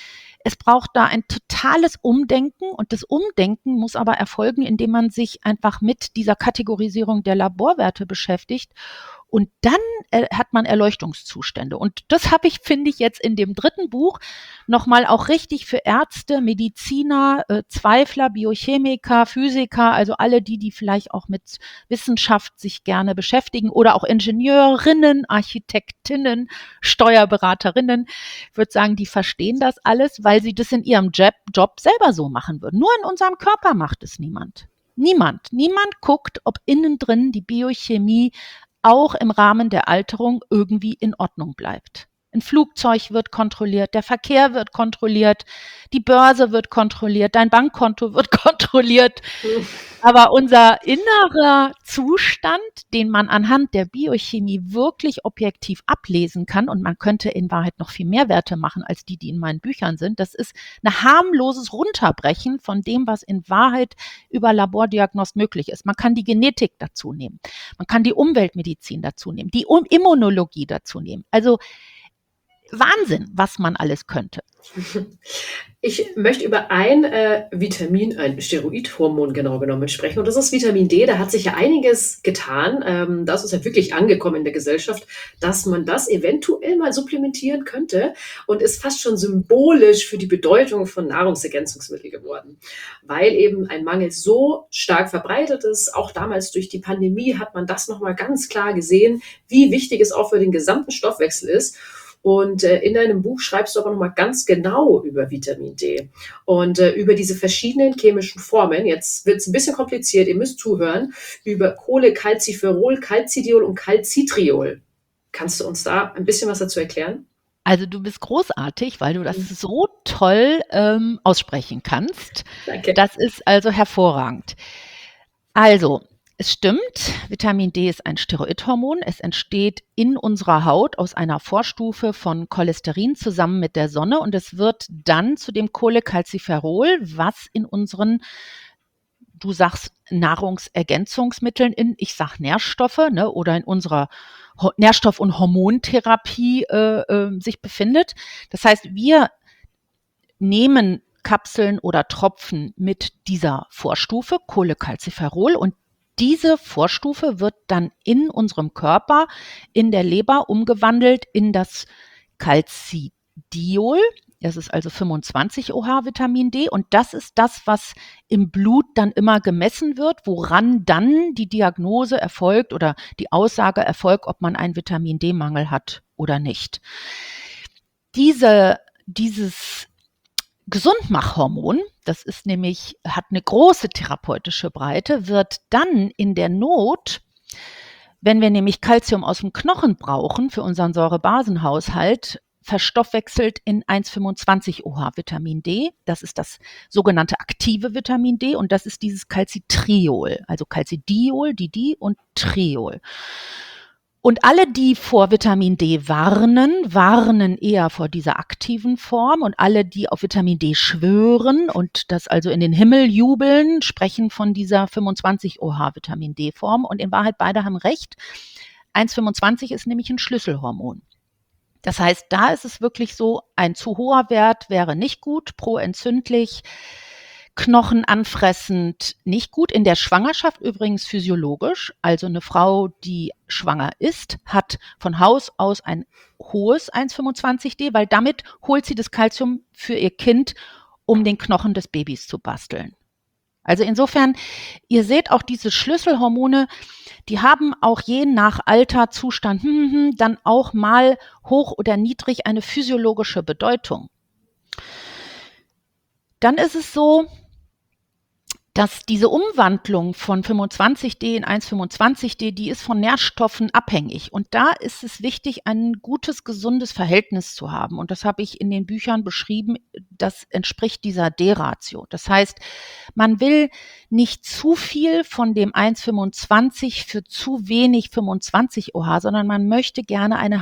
Es braucht da ein totales Umdenken und das Umdenken muss aber erfolgen, indem man sich einfach mit dieser Kategorisierung der Laborwerte beschäftigt. Und dann äh, hat man Erleuchtungszustände. Und das habe ich, finde ich, jetzt in dem dritten Buch nochmal auch richtig für Ärzte, Mediziner, äh, Zweifler, Biochemiker, Physiker, also alle die, die vielleicht auch mit Wissenschaft sich gerne beschäftigen oder auch Ingenieurinnen, Architektinnen, Steuerberaterinnen. Ich würde sagen, die verstehen das alles, weil sie das in ihrem Job, Job selber so machen würden. Nur in unserem Körper macht es niemand. Niemand. Niemand guckt, ob innen drin die Biochemie auch im Rahmen der Alterung irgendwie in Ordnung bleibt. Ein Flugzeug wird kontrolliert, der Verkehr wird kontrolliert, die Börse wird kontrolliert, dein Bankkonto wird kontrolliert. Aber unser innerer Zustand, den man anhand der Biochemie wirklich objektiv ablesen kann, und man könnte in Wahrheit noch viel mehr Werte machen als die, die in meinen Büchern sind, das ist ein harmloses Runterbrechen von dem, was in Wahrheit über Labordiagnost möglich ist. Man kann die Genetik dazu nehmen, man kann die Umweltmedizin dazu nehmen, die Immunologie dazu nehmen. Also Wahnsinn, was man alles könnte. Ich möchte über ein äh, Vitamin, ein Steroidhormon genau genommen sprechen, und das ist Vitamin D. Da hat sich ja einiges getan. Ähm, das ist ja wirklich angekommen in der Gesellschaft, dass man das eventuell mal supplementieren könnte und ist fast schon symbolisch für die Bedeutung von Nahrungsergänzungsmitteln geworden, weil eben ein Mangel so stark verbreitet ist. Auch damals durch die Pandemie hat man das nochmal ganz klar gesehen, wie wichtig es auch für den gesamten Stoffwechsel ist. Und äh, in deinem Buch schreibst du aber nochmal ganz genau über Vitamin D und äh, über diese verschiedenen chemischen Formen. Jetzt wird es ein bisschen kompliziert, ihr müsst zuhören, über Cholecalciferol, Calcidiol und Calcitriol. Kannst du uns da ein bisschen was dazu erklären? Also du bist großartig, weil du das so toll ähm, aussprechen kannst. Danke. Das ist also hervorragend. Also, es stimmt, Vitamin D ist ein Steroidhormon. Es entsteht in unserer Haut aus einer Vorstufe von Cholesterin zusammen mit der Sonne und es wird dann zu dem Cholecalciferol, was in unseren, du sagst Nahrungsergänzungsmitteln, in, ich sag Nährstoffe, ne, oder in unserer Ho- Nährstoff- und Hormontherapie äh, äh, sich befindet. Das heißt, wir nehmen Kapseln oder Tropfen mit dieser Vorstufe, Cholecalciferol, und diese Vorstufe wird dann in unserem Körper, in der Leber umgewandelt in das Calcidiol. Das ist also fünfundzwanzig O H Vitamin D und das ist das, was im Blut dann immer gemessen wird, woran dann die Diagnose erfolgt oder die Aussage erfolgt, ob man einen Vitamin D-Mangel hat oder nicht. Diese, dieses Gesundmachhormon, das ist nämlich, hat eine große therapeutische Breite, wird dann in der Not, wenn wir nämlich Calcium aus dem Knochen brauchen für unseren Säurebasenhaushalt, verstoffwechselt in eins Komma fünfundzwanzig O H Vitamin D. Das ist das sogenannte aktive Vitamin D und das ist dieses Calcitriol, also Calcidiol, die Di und Triol. Und alle, die vor Vitamin D warnen, warnen eher vor dieser aktiven Form und alle, die auf Vitamin D schwören und das also in den Himmel jubeln, sprechen von dieser fünfundzwanzig O H Vitamin D Form und in Wahrheit beide haben recht. eins Komma fünfundzwanzig ist nämlich ein Schlüsselhormon. Das heißt, da ist es wirklich so, ein zu hoher Wert wäre nicht gut, proentzündlich, knochenanfressend, nicht gut. In der Schwangerschaft übrigens physiologisch. Also eine Frau, die schwanger ist, hat von Haus aus ein hohes eins Komma fünfundzwanzig D, weil damit holt sie das Kalzium für ihr Kind, um den Knochen des Babys zu basteln. Also insofern, ihr seht auch diese Schlüsselhormone, die haben auch je nach Alter, Zustand, hm, hm, dann auch mal hoch oder niedrig eine physiologische Bedeutung. Dann ist es so, dass diese Umwandlung von fünfundzwanzig D in eins Komma fünfundzwanzig D, die ist von Nährstoffen abhängig. Und da ist es wichtig, ein gutes, gesundes Verhältnis zu haben. Und das habe ich in den Büchern beschrieben. Das entspricht dieser D-Ratio. Das heißt, man will nicht zu viel von dem eins Komma fünfundzwanzig für zu wenig fünfundzwanzig O H, sondern man möchte gerne eine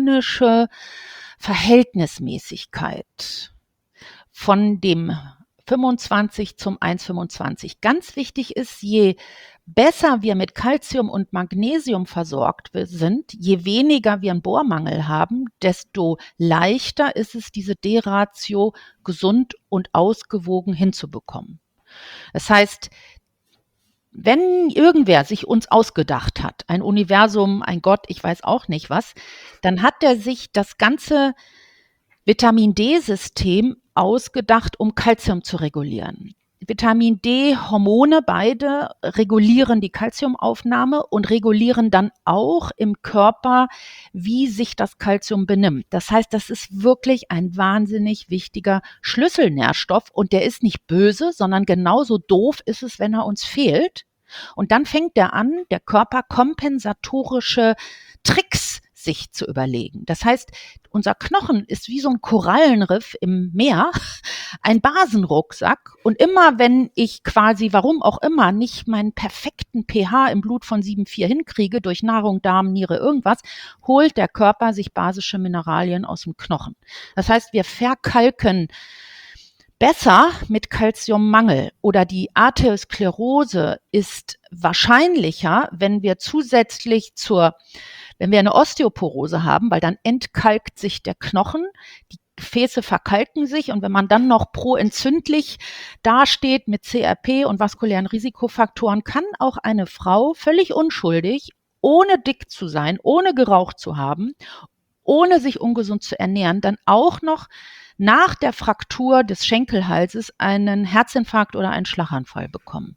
harmonische Verhältnismäßigkeit von dem fünfundzwanzig zum eins Komma fünfundzwanzig. Ganz wichtig ist, je besser wir mit Calcium und Magnesium versorgt sind, je weniger wir einen Bohrmangel haben, desto leichter ist es, diese D-Ratio gesund und ausgewogen hinzubekommen. Das heißt, wenn irgendwer sich uns ausgedacht hat, ein Universum, ein Gott, ich weiß auch nicht was, dann hat er sich das ganze Vitamin-D-System ausgedacht, um Calcium zu regulieren. Vitamin D-Hormone, beide regulieren die Calciumaufnahme und regulieren dann auch im Körper, wie sich das Calcium benimmt. Das heißt, das ist wirklich ein wahnsinnig wichtiger Schlüsselnährstoff und der ist nicht böse, sondern genauso doof ist es, wenn er uns fehlt. Und dann fängt der an, der Körper kompensatorische Tricks sich zu überlegen. Das heißt, unser Knochen ist wie so ein Korallenriff im Meer, ein Basenrucksack. Und immer wenn ich quasi, warum auch immer, nicht meinen perfekten pH im Blut von sieben Komma vier hinkriege, durch Nahrung, Darm, Niere, irgendwas, holt der Körper sich basische Mineralien aus dem Knochen. Das heißt, wir verkalken besser mit Calciummangel oder die Arteriosklerose ist wahrscheinlicher, wenn wir zusätzlich zur, wenn wir eine Osteoporose haben, weil dann entkalkt sich der Knochen, die Gefäße verkalken sich und wenn man dann noch proentzündlich dasteht mit C R P und vaskulären Risikofaktoren, kann auch eine Frau völlig unschuldig, ohne dick zu sein, ohne geraucht zu haben, ohne sich ungesund zu ernähren, dann auch noch nach der Fraktur des Schenkelhalses einen Herzinfarkt oder einen Schlaganfall bekommen.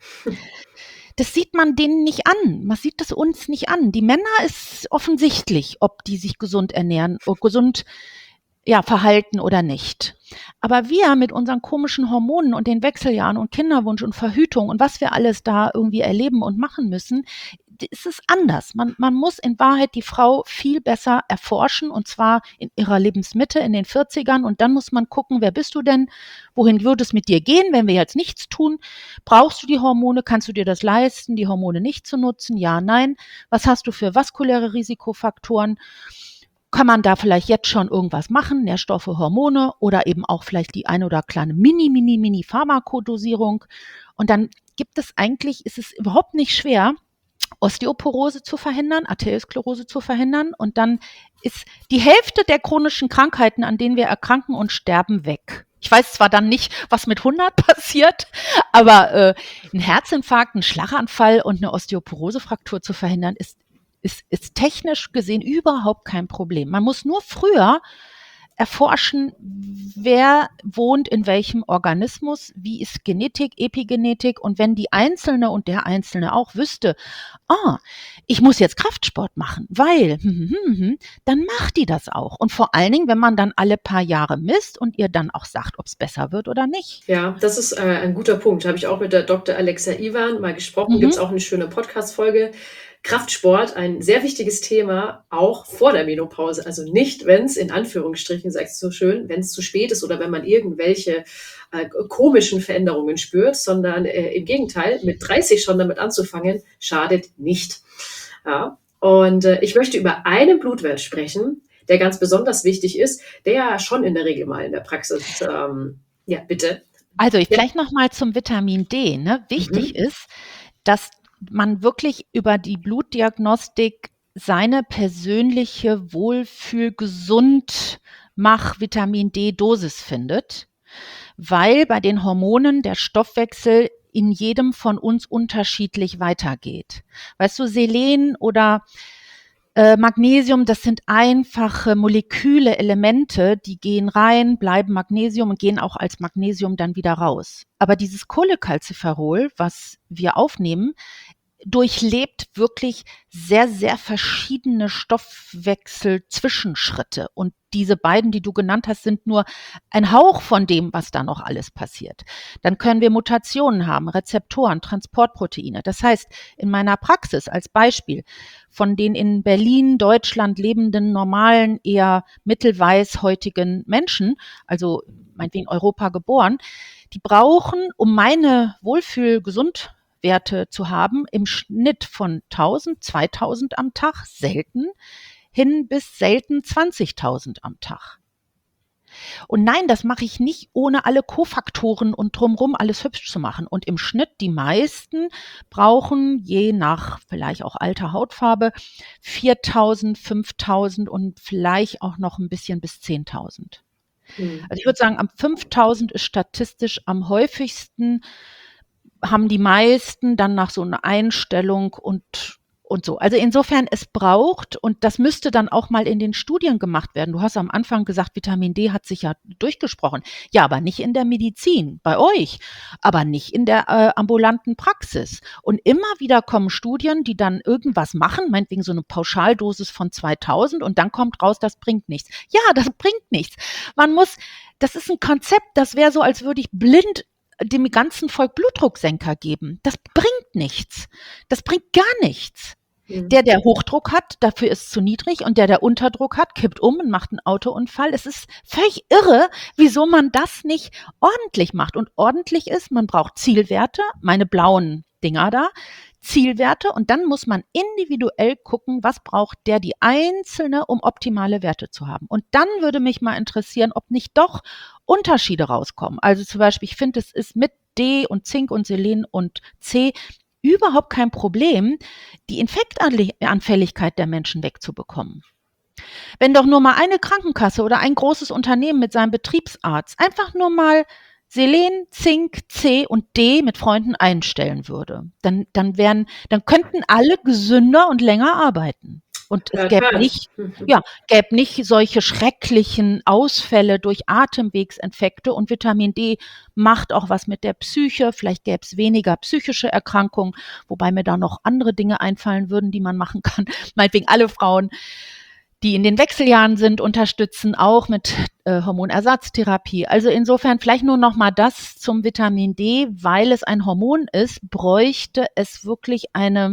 Das sieht man denen nicht an. Man sieht das uns nicht an. Die Männer ist offensichtlich, ob die sich gesund ernähren, gesund ja, verhalten oder nicht. Aber wir mit unseren komischen Hormonen und den Wechseljahren und Kinderwunsch und Verhütung und was wir alles da irgendwie erleben und machen müssen, ist es anders. Man, man muss in Wahrheit die Frau viel besser erforschen und zwar in ihrer Lebensmitte in den vierzigern und dann muss man gucken, wer bist du denn? Wohin würde es mit dir gehen, wenn wir jetzt nichts tun? Brauchst du die Hormone? Kannst du dir das leisten, die Hormone nicht zu nutzen? Ja, nein. Was hast du für vaskuläre Risikofaktoren? Kann man da vielleicht jetzt schon irgendwas machen, Nährstoffe, Hormone oder eben auch vielleicht die eine oder kleine Mini, Mini, Mini Pharmakodosierung. Und dann gibt es eigentlich, ist es überhaupt nicht schwer, Osteoporose zu verhindern, Arteriosklerose zu verhindern und dann ist die Hälfte der chronischen Krankheiten, an denen wir erkranken und sterben, weg. Ich weiß zwar dann nicht, was mit hundert passiert, aber äh, ein Herzinfarkt, ein Schlaganfall und eine Osteoporosefraktur zu verhindern, ist Ist, ist technisch gesehen überhaupt kein Problem. Man muss nur früher erforschen, wer wohnt in welchem Organismus, wie ist Genetik, Epigenetik und wenn die Einzelne und der Einzelne auch wüsste, ah, ich muss jetzt Kraftsport machen, weil, hm, hm, hm, dann macht die das auch. Und vor allen Dingen, wenn man dann alle paar Jahre misst und ihr dann auch sagt, ob es besser wird oder nicht. Ja, das ist äh, ein guter Punkt. Da habe ich auch mit der Doktor Alexa Iwan mal gesprochen. Mhm. Gibt es auch eine schöne Podcast-Folge. Kraftsport, ein sehr wichtiges Thema, auch vor der Menopause. Also nicht, wenn es in Anführungsstrichen, sagst du so schön, wenn es zu spät ist oder wenn man irgendwelche äh, komischen Veränderungen spürt, sondern äh, im Gegenteil, mit dreißig schon damit anzufangen, schadet nicht. Ja. Und äh, ich möchte über einen Blutwert sprechen, der ganz besonders wichtig ist, der ja schon in der Regel mal in der Praxis, ähm, ja, bitte. Also ich Ja. vielleicht nochmal zum Vitamin D. Ne? Wichtig Mhm. ist, dass man wirklich über die Blutdiagnostik seine persönliche Wohlfühl-Gesund-Mach-Vitamin-D-Dosis findet, weil bei den Hormonen der Stoffwechsel in jedem von uns unterschiedlich weitergeht. Weißt du, Selen oder äh, Magnesium, das sind einfache Moleküle, Elemente, die gehen rein, bleiben Magnesium und gehen auch als Magnesium dann wieder raus. Aber dieses Cholecalciferol, was wir aufnehmen, durchlebt wirklich sehr, sehr verschiedene Stoffwechsel-Zwischenschritte. Und diese beiden, die du genannt hast, sind nur ein Hauch von dem, was da noch alles passiert. Dann können wir Mutationen haben, Rezeptoren, Transportproteine. Das heißt, in meiner Praxis als Beispiel von den in Berlin, Deutschland lebenden, normalen, eher mittelweißhäutigen Menschen, also meinetwegen Europa geboren, die brauchen, um meine Wohlfühl-Gesund Werte zu haben, im Schnitt von tausend, zweitausend am Tag, selten, hin bis selten zwanzigtausend am Tag. Und nein, das mache ich nicht, ohne alle Kofaktoren und drumherum alles hübsch zu machen. Und im Schnitt, die meisten brauchen je nach vielleicht auch alter Hautfarbe viertausend, fünftausend und vielleicht auch noch ein bisschen bis zehntausend. Mhm. Also ich würde sagen, am fünftausend ist statistisch am häufigsten, haben die meisten dann nach so einer Einstellung und und so. Also insofern, es braucht, und das müsste dann auch mal in den Studien gemacht werden. Du hast am Anfang gesagt, Vitamin D hat sich ja durchgesprochen. Ja, aber nicht in der Medizin, bei euch, aber nicht in der äh, ambulanten Praxis. Und immer wieder kommen Studien, die dann irgendwas machen, meinetwegen so eine Pauschaldosis von zweitausend, und dann kommt raus, das bringt nichts. Ja, das bringt nichts. Man muss, das ist ein Konzept, das wäre so, als würde ich blind dem ganzen Volk Blutdrucksenker geben. Das bringt nichts. Das bringt gar nichts. Der, der Hochdruck hat, dafür ist es zu niedrig, und der, der Unterdruck hat, kippt um und macht einen Autounfall. Es ist völlig irre, wieso man das nicht ordentlich macht. Und ordentlich ist, man braucht Zielwerte, meine blauen Dinger da, Zielwerte, und dann muss man individuell gucken, was braucht der die Einzelne, um optimale Werte zu haben. Und dann würde mich mal interessieren, ob nicht doch Unterschiede rauskommen. Also zum Beispiel, ich finde, es ist mit D und Zink und Selen und C überhaupt kein Problem, die Infektanfälligkeit der Menschen wegzubekommen. Wenn doch nur mal eine Krankenkasse oder ein großes Unternehmen mit seinem Betriebsarzt einfach nur mal Selen, Zink, C und D mit Freunden einstellen würde, dann, dann wären, dann könnten alle gesünder und länger arbeiten. Und es gäbe nicht, ja, gäbe nicht solche schrecklichen Ausfälle durch Atemwegsinfekte, und Vitamin D macht auch was mit der Psyche. Vielleicht gäbe es weniger psychische Erkrankungen, wobei mir da noch andere Dinge einfallen würden, die man machen kann. Meinetwegen alle Frauen, die in den Wechseljahren sind, unterstützen auch mit äh, Hormonersatztherapie. Also insofern vielleicht nur noch mal das zum Vitamin D, weil es ein Hormon ist, bräuchte es wirklich eine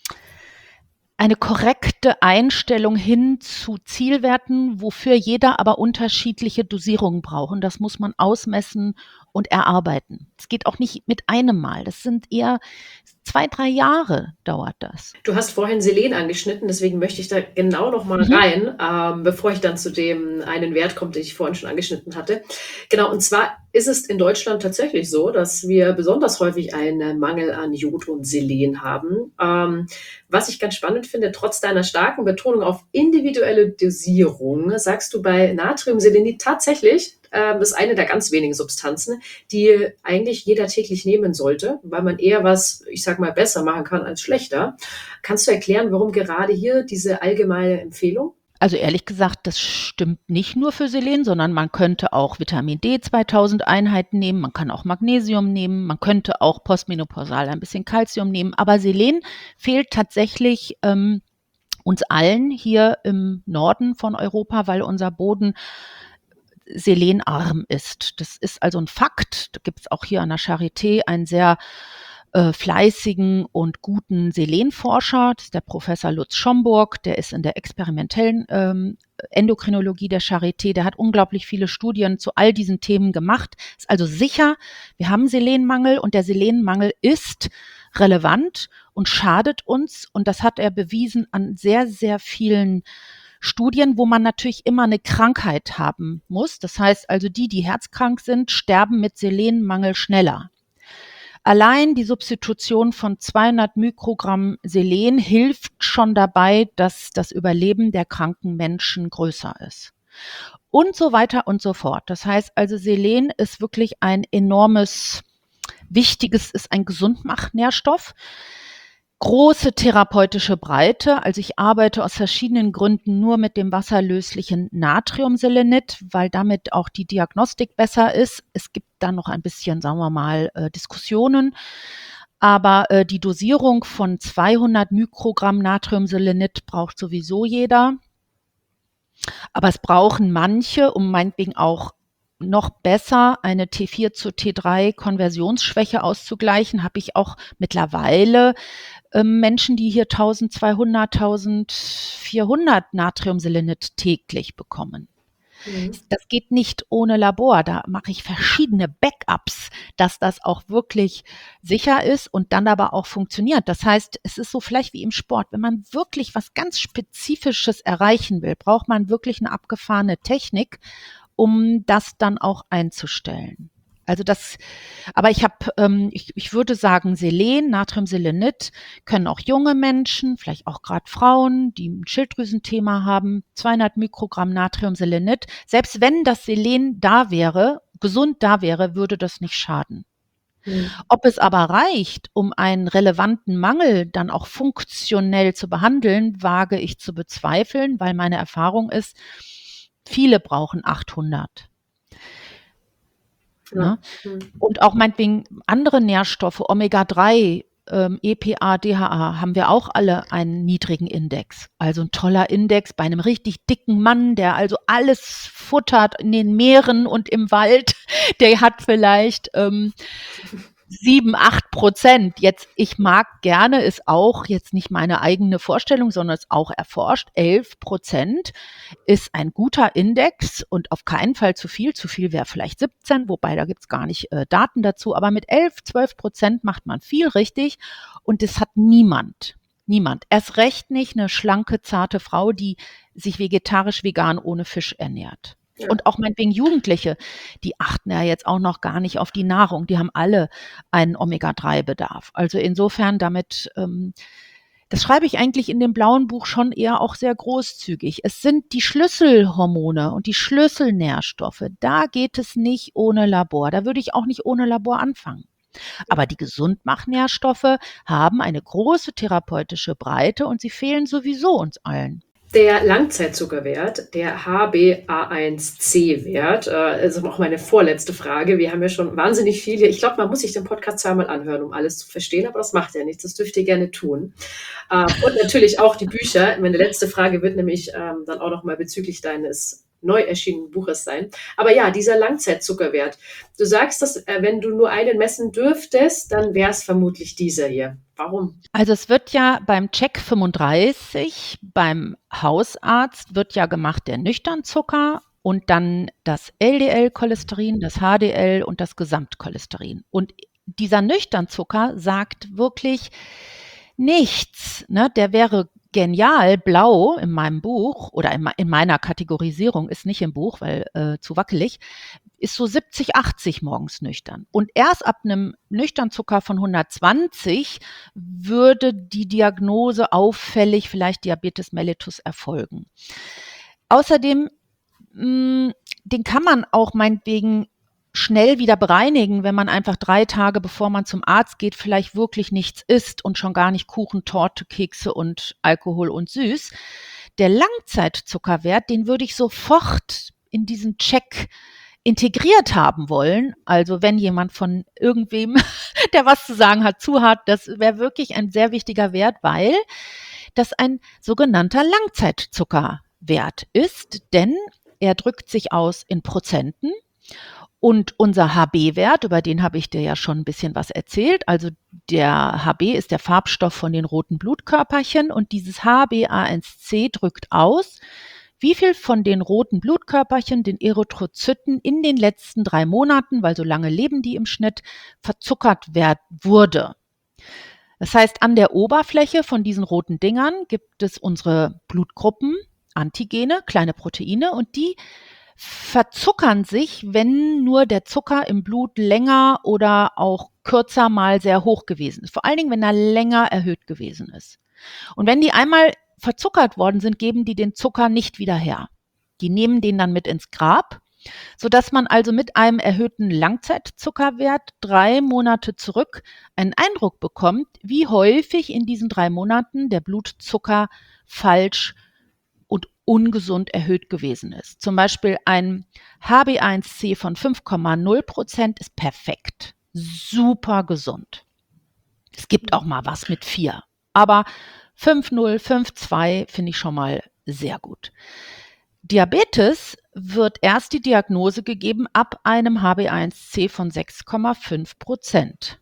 eine korrekte Einstellung hin zu Zielwerten, wofür jeder aber unterschiedliche Dosierungen braucht. Und das muss man ausmessen und erarbeiten. Es geht auch nicht mit einem Mal. Das sind eher zwei, drei Jahre dauert das. Du hast vorhin Selen angeschnitten, deswegen möchte ich da genau noch mal Mhm. rein, ähm, bevor ich dann zu dem einen Wert komme, den ich vorhin schon angeschnitten hatte. Genau, und zwar ist es in Deutschland tatsächlich so, dass wir besonders häufig einen Mangel an Jod und Selen haben. Ähm, was ich ganz spannend finde, trotz deiner starken Betonung auf individuelle Dosierung, sagst du bei Natriumselenit tatsächlich, äh, das ist eine der ganz wenigen Substanzen, die eigentlich jeder täglich nehmen sollte, weil man eher was, ich sag mal, besser machen kann als schlechter. Kannst du erklären, warum gerade hier diese allgemeine Empfehlung? Also ehrlich gesagt, das stimmt nicht nur für Selen, sondern man könnte auch Vitamin D zweitausend Einheiten nehmen, man kann auch Magnesium nehmen, man könnte auch postmenopausal ein bisschen Calcium nehmen, aber Selen fehlt tatsächlich ähm, uns allen hier im Norden von Europa, weil unser Boden selenarm ist. Das ist also ein Fakt. Da gibt es auch hier an der Charité einen sehr äh, fleißigen und guten Selenforscher. Das ist der Professor Lutz Schomburg. Der ist in der experimentellen ähm, Endokrinologie der Charité. Der hat unglaublich viele Studien zu all diesen Themen gemacht. Ist also sicher, wir haben Selenmangel, und der Selenmangel ist relevant und schadet uns. Und das hat er bewiesen an sehr, sehr vielen Studien, wo man natürlich immer eine Krankheit haben muss. Das heißt also, die, die herzkrank sind, sterben mit Selenmangel schneller. Allein die Substitution von zweihundert Mikrogramm Selen hilft schon dabei, dass das Überleben der kranken Menschen größer ist. Und so weiter und so fort. Das heißt also, Selen ist wirklich ein enormes, wichtiges, ist ein Gesundmachnährstoff. Große therapeutische Breite. Also ich arbeite aus verschiedenen Gründen nur mit dem wasserlöslichen Natriumselenit, weil damit auch die Diagnostik besser ist. Es gibt da noch ein bisschen, sagen wir mal, äh, Diskussionen. Aber äh, die Dosierung von zweihundert Mikrogramm Natriumselenit braucht sowieso jeder. Aber es brauchen manche, um meinetwegen auch noch besser eine T vier zu T drei Konversionsschwäche auszugleichen, habe ich auch mittlerweile ähm, Menschen, die hier eintausendzweihundert, eintausendvierhundert Natriumselenit täglich bekommen. Mhm. Das geht nicht ohne Labor. Da mache ich verschiedene Backups, dass das auch wirklich sicher ist und dann aber auch funktioniert. Das heißt, es ist so vielleicht wie im Sport. Wenn man wirklich was ganz Spezifisches erreichen will, braucht man wirklich eine abgefahrene Technik. um das dann auch einzustellen. Also das, aber ich habe, ähm, ich, ich würde sagen, Selen, Natriumselenit können auch junge Menschen, vielleicht auch gerade Frauen, die ein Schilddrüsenthema haben, zweihundert Mikrogramm Natriumselenit. Selbst wenn das Selen da wäre, gesund da wäre, würde das nicht schaden. Mhm. Ob es aber reicht, um einen relevanten Mangel dann auch funktionell zu behandeln, wage ich zu bezweifeln, weil meine Erfahrung ist, viele brauchen achthundert. Ja. Ne? Mhm. Und auch meinetwegen andere Nährstoffe, Omega drei, ähm, E P A, D H A, haben wir auch alle einen niedrigen Index. Also ein toller Index bei einem richtig dicken Mann, der also alles futtert in den Meeren und im Wald, der hat vielleicht ähm, sieben, acht Prozent. Jetzt, ich mag gerne, ist auch jetzt nicht meine eigene Vorstellung, sondern ist auch erforscht. elf Prozent ist ein guter Index und auf keinen Fall zu viel. Zu viel wäre vielleicht siebzehn, wobei da gibt's gar nicht äh, Daten dazu. Aber mit elf, zwölf Prozent macht man viel richtig und das hat niemand. Niemand. Erst recht nicht eine schlanke, zarte Frau, die sich vegetarisch, vegan ohne Fisch ernährt. Ja. Und auch meinetwegen Jugendliche, die achten ja jetzt auch noch gar nicht auf die Nahrung. Die haben alle einen Omega drei Bedarf. Also insofern damit, ähm, das schreibe ich eigentlich in dem blauen Buch schon eher auch sehr großzügig. Es sind die Schlüsselhormone und die Schlüsselnährstoffe. Da geht es nicht ohne Labor. Da würde ich auch nicht ohne Labor anfangen. Aber die Gesundmachnährstoffe haben eine große therapeutische Breite und sie fehlen sowieso uns allen. Der Langzeitzuckerwert, der H b A eins C Wert, äh, ist auch meine vorletzte Frage. Wir haben ja schon wahnsinnig viele. Ich glaube, man muss sich den Podcast zweimal anhören, um alles zu verstehen, aber das macht ja nichts. Das dürft ihr gerne tun. Äh, und natürlich auch die Bücher. Meine letzte Frage wird nämlich ähm, dann auch nochmal bezüglich deines neu erschienenen Buches sein. Aber ja, dieser Langzeitzuckerwert. Du sagst, dass äh, wenn du nur einen messen dürftest, dann wäre es vermutlich dieser hier. Warum? Also es wird ja beim Check fünfunddreißig, beim Hausarzt wird ja gemacht der Nüchternzucker und dann das L D L-Cholesterin, das H D L und das Gesamtcholesterin. Und dieser Nüchternzucker sagt wirklich nichts. Ne? Der wäre genial blau in meinem Buch oder in, in meiner Kategorisierung, ist nicht im Buch, weil äh, zu wackelig, ist so siebzig, achtzig morgens nüchtern. Und erst ab einem Nüchternzucker von hundertzwanzig würde die Diagnose auffällig vielleicht Diabetes mellitus erfolgen. Außerdem, mh, den kann man auch meinetwegen schnell wieder bereinigen, wenn man einfach drei Tage, bevor man zum Arzt geht, vielleicht wirklich nichts isst und schon gar nicht Kuchen, Torte, Kekse und Alkohol und süß. Der Langzeitzuckerwert, den würde ich sofort in diesen Check integriert haben wollen. Also wenn jemand von irgendwem, der was zu sagen hat, zuhat, das wäre wirklich ein sehr wichtiger Wert, weil das ein sogenannter Langzeitzuckerwert ist, denn er drückt sich aus in Prozenten. Und unser H B-Wert, über den habe ich dir ja schon ein bisschen was erzählt. Also der H B ist der Farbstoff von den roten Blutkörperchen und dieses H b A eins C drückt aus, wie viel von den roten Blutkörperchen, den Erythrozyten, in den letzten drei Monaten, weil so lange leben die im Schnitt, verzuckert werd, wurde. Das heißt, an der Oberfläche von diesen roten Dingern gibt es unsere Blutgruppen, Antigene, kleine Proteine, und die verzuckern sich, wenn nur der Zucker im Blut länger oder auch kürzer mal sehr hoch gewesen ist. Vor allen Dingen, wenn er länger erhöht gewesen ist. Und wenn die einmal verzuckert worden sind, geben die den Zucker nicht wieder her. Die nehmen den dann mit ins Grab, sodass man also mit einem erhöhten Langzeitzuckerwert drei Monate zurück einen Eindruck bekommt, wie häufig in diesen drei Monaten der Blutzucker falsch und ungesund erhöht gewesen ist. Zum Beispiel ein H b A eins C von fünf Komma null Prozent ist perfekt, super gesund. Es gibt auch mal was mit vier, aber fünf Komma null, fünf Komma zwei finde ich schon mal sehr gut. Diabetes wird erst die Diagnose gegeben ab einem H b A eins C von sechs Komma fünf Prozent.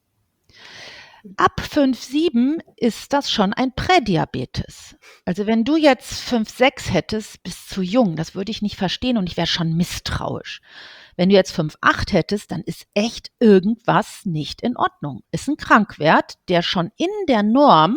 Ab fünf Komma sieben ist das schon ein Prädiabetes. Also wenn du jetzt fünf Komma sechs hättest, bist zu jung, das würde ich nicht verstehen und ich wäre schon misstrauisch. Wenn du jetzt fünf Komma acht hättest, dann ist echt irgendwas nicht in Ordnung. Ist ein Krankwert, der schon in der Norm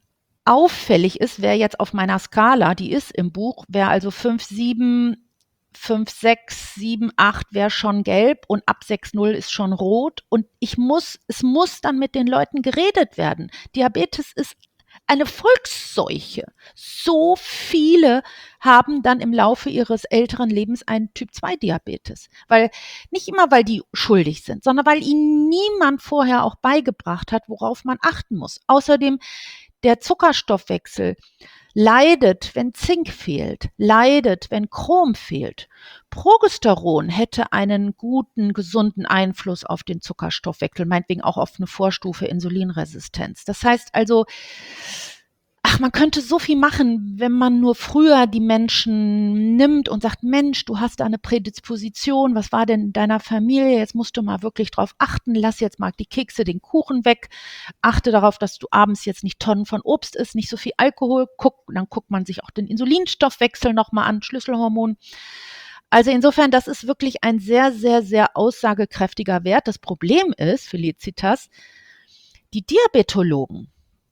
auffällig ist, wer jetzt auf meiner Skala, die ist im Buch, wer also fünf Komma sieben fünf, sechs, sieben, acht wäre schon gelb und ab sechs Komma null ist schon rot. Und ich muss, es muss dann mit den Leuten geredet werden. Diabetes ist eine Volksseuche. So viele haben dann im Laufe ihres älteren Lebens einen Typ zwei Diabetes. Weil, nicht immer, weil die schuldig sind, sondern weil ihnen niemand vorher auch beigebracht hat, worauf man achten muss. Außerdem, der Zuckerstoffwechsel leidet, wenn Zink fehlt, leidet, wenn Chrom fehlt. Progesteron hätte einen guten, gesunden Einfluss auf den Zuckerstoffwechsel, meinetwegen auch auf eine Vorstufe Insulinresistenz. Das heißt also, ach, man könnte so viel machen, wenn man nur früher die Menschen nimmt und sagt, Mensch, du hast da eine Prädisposition, was war denn in deiner Familie? Jetzt musst du mal wirklich drauf achten, lass jetzt mal die Kekse, den Kuchen weg, achte darauf, dass du abends jetzt nicht Tonnen von Obst isst, nicht so viel Alkohol, guck, dann guckt man sich auch den Insulinstoffwechsel nochmal an, Schlüsselhormon. Also insofern, das ist wirklich ein sehr, sehr, sehr aussagekräftiger Wert. Das Problem ist, Felicitas, die Diabetologen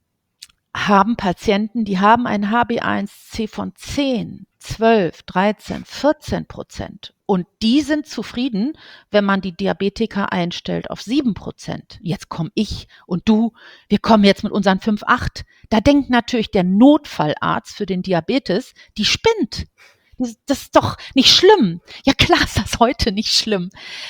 haben Patienten, die haben ein H b A eins C von zehn, zwölf, dreizehn, vierzehn Prozent. Und die sind zufrieden, wenn man die Diabetiker einstellt auf sieben Prozent. Jetzt komme ich und du, wir kommen jetzt mit unseren fünf, acht. Da denkt natürlich der Notfallarzt für den Diabetes, die spinnt. Das, das ist doch nicht schlimm. Ja klar ist das heute nicht schlimm.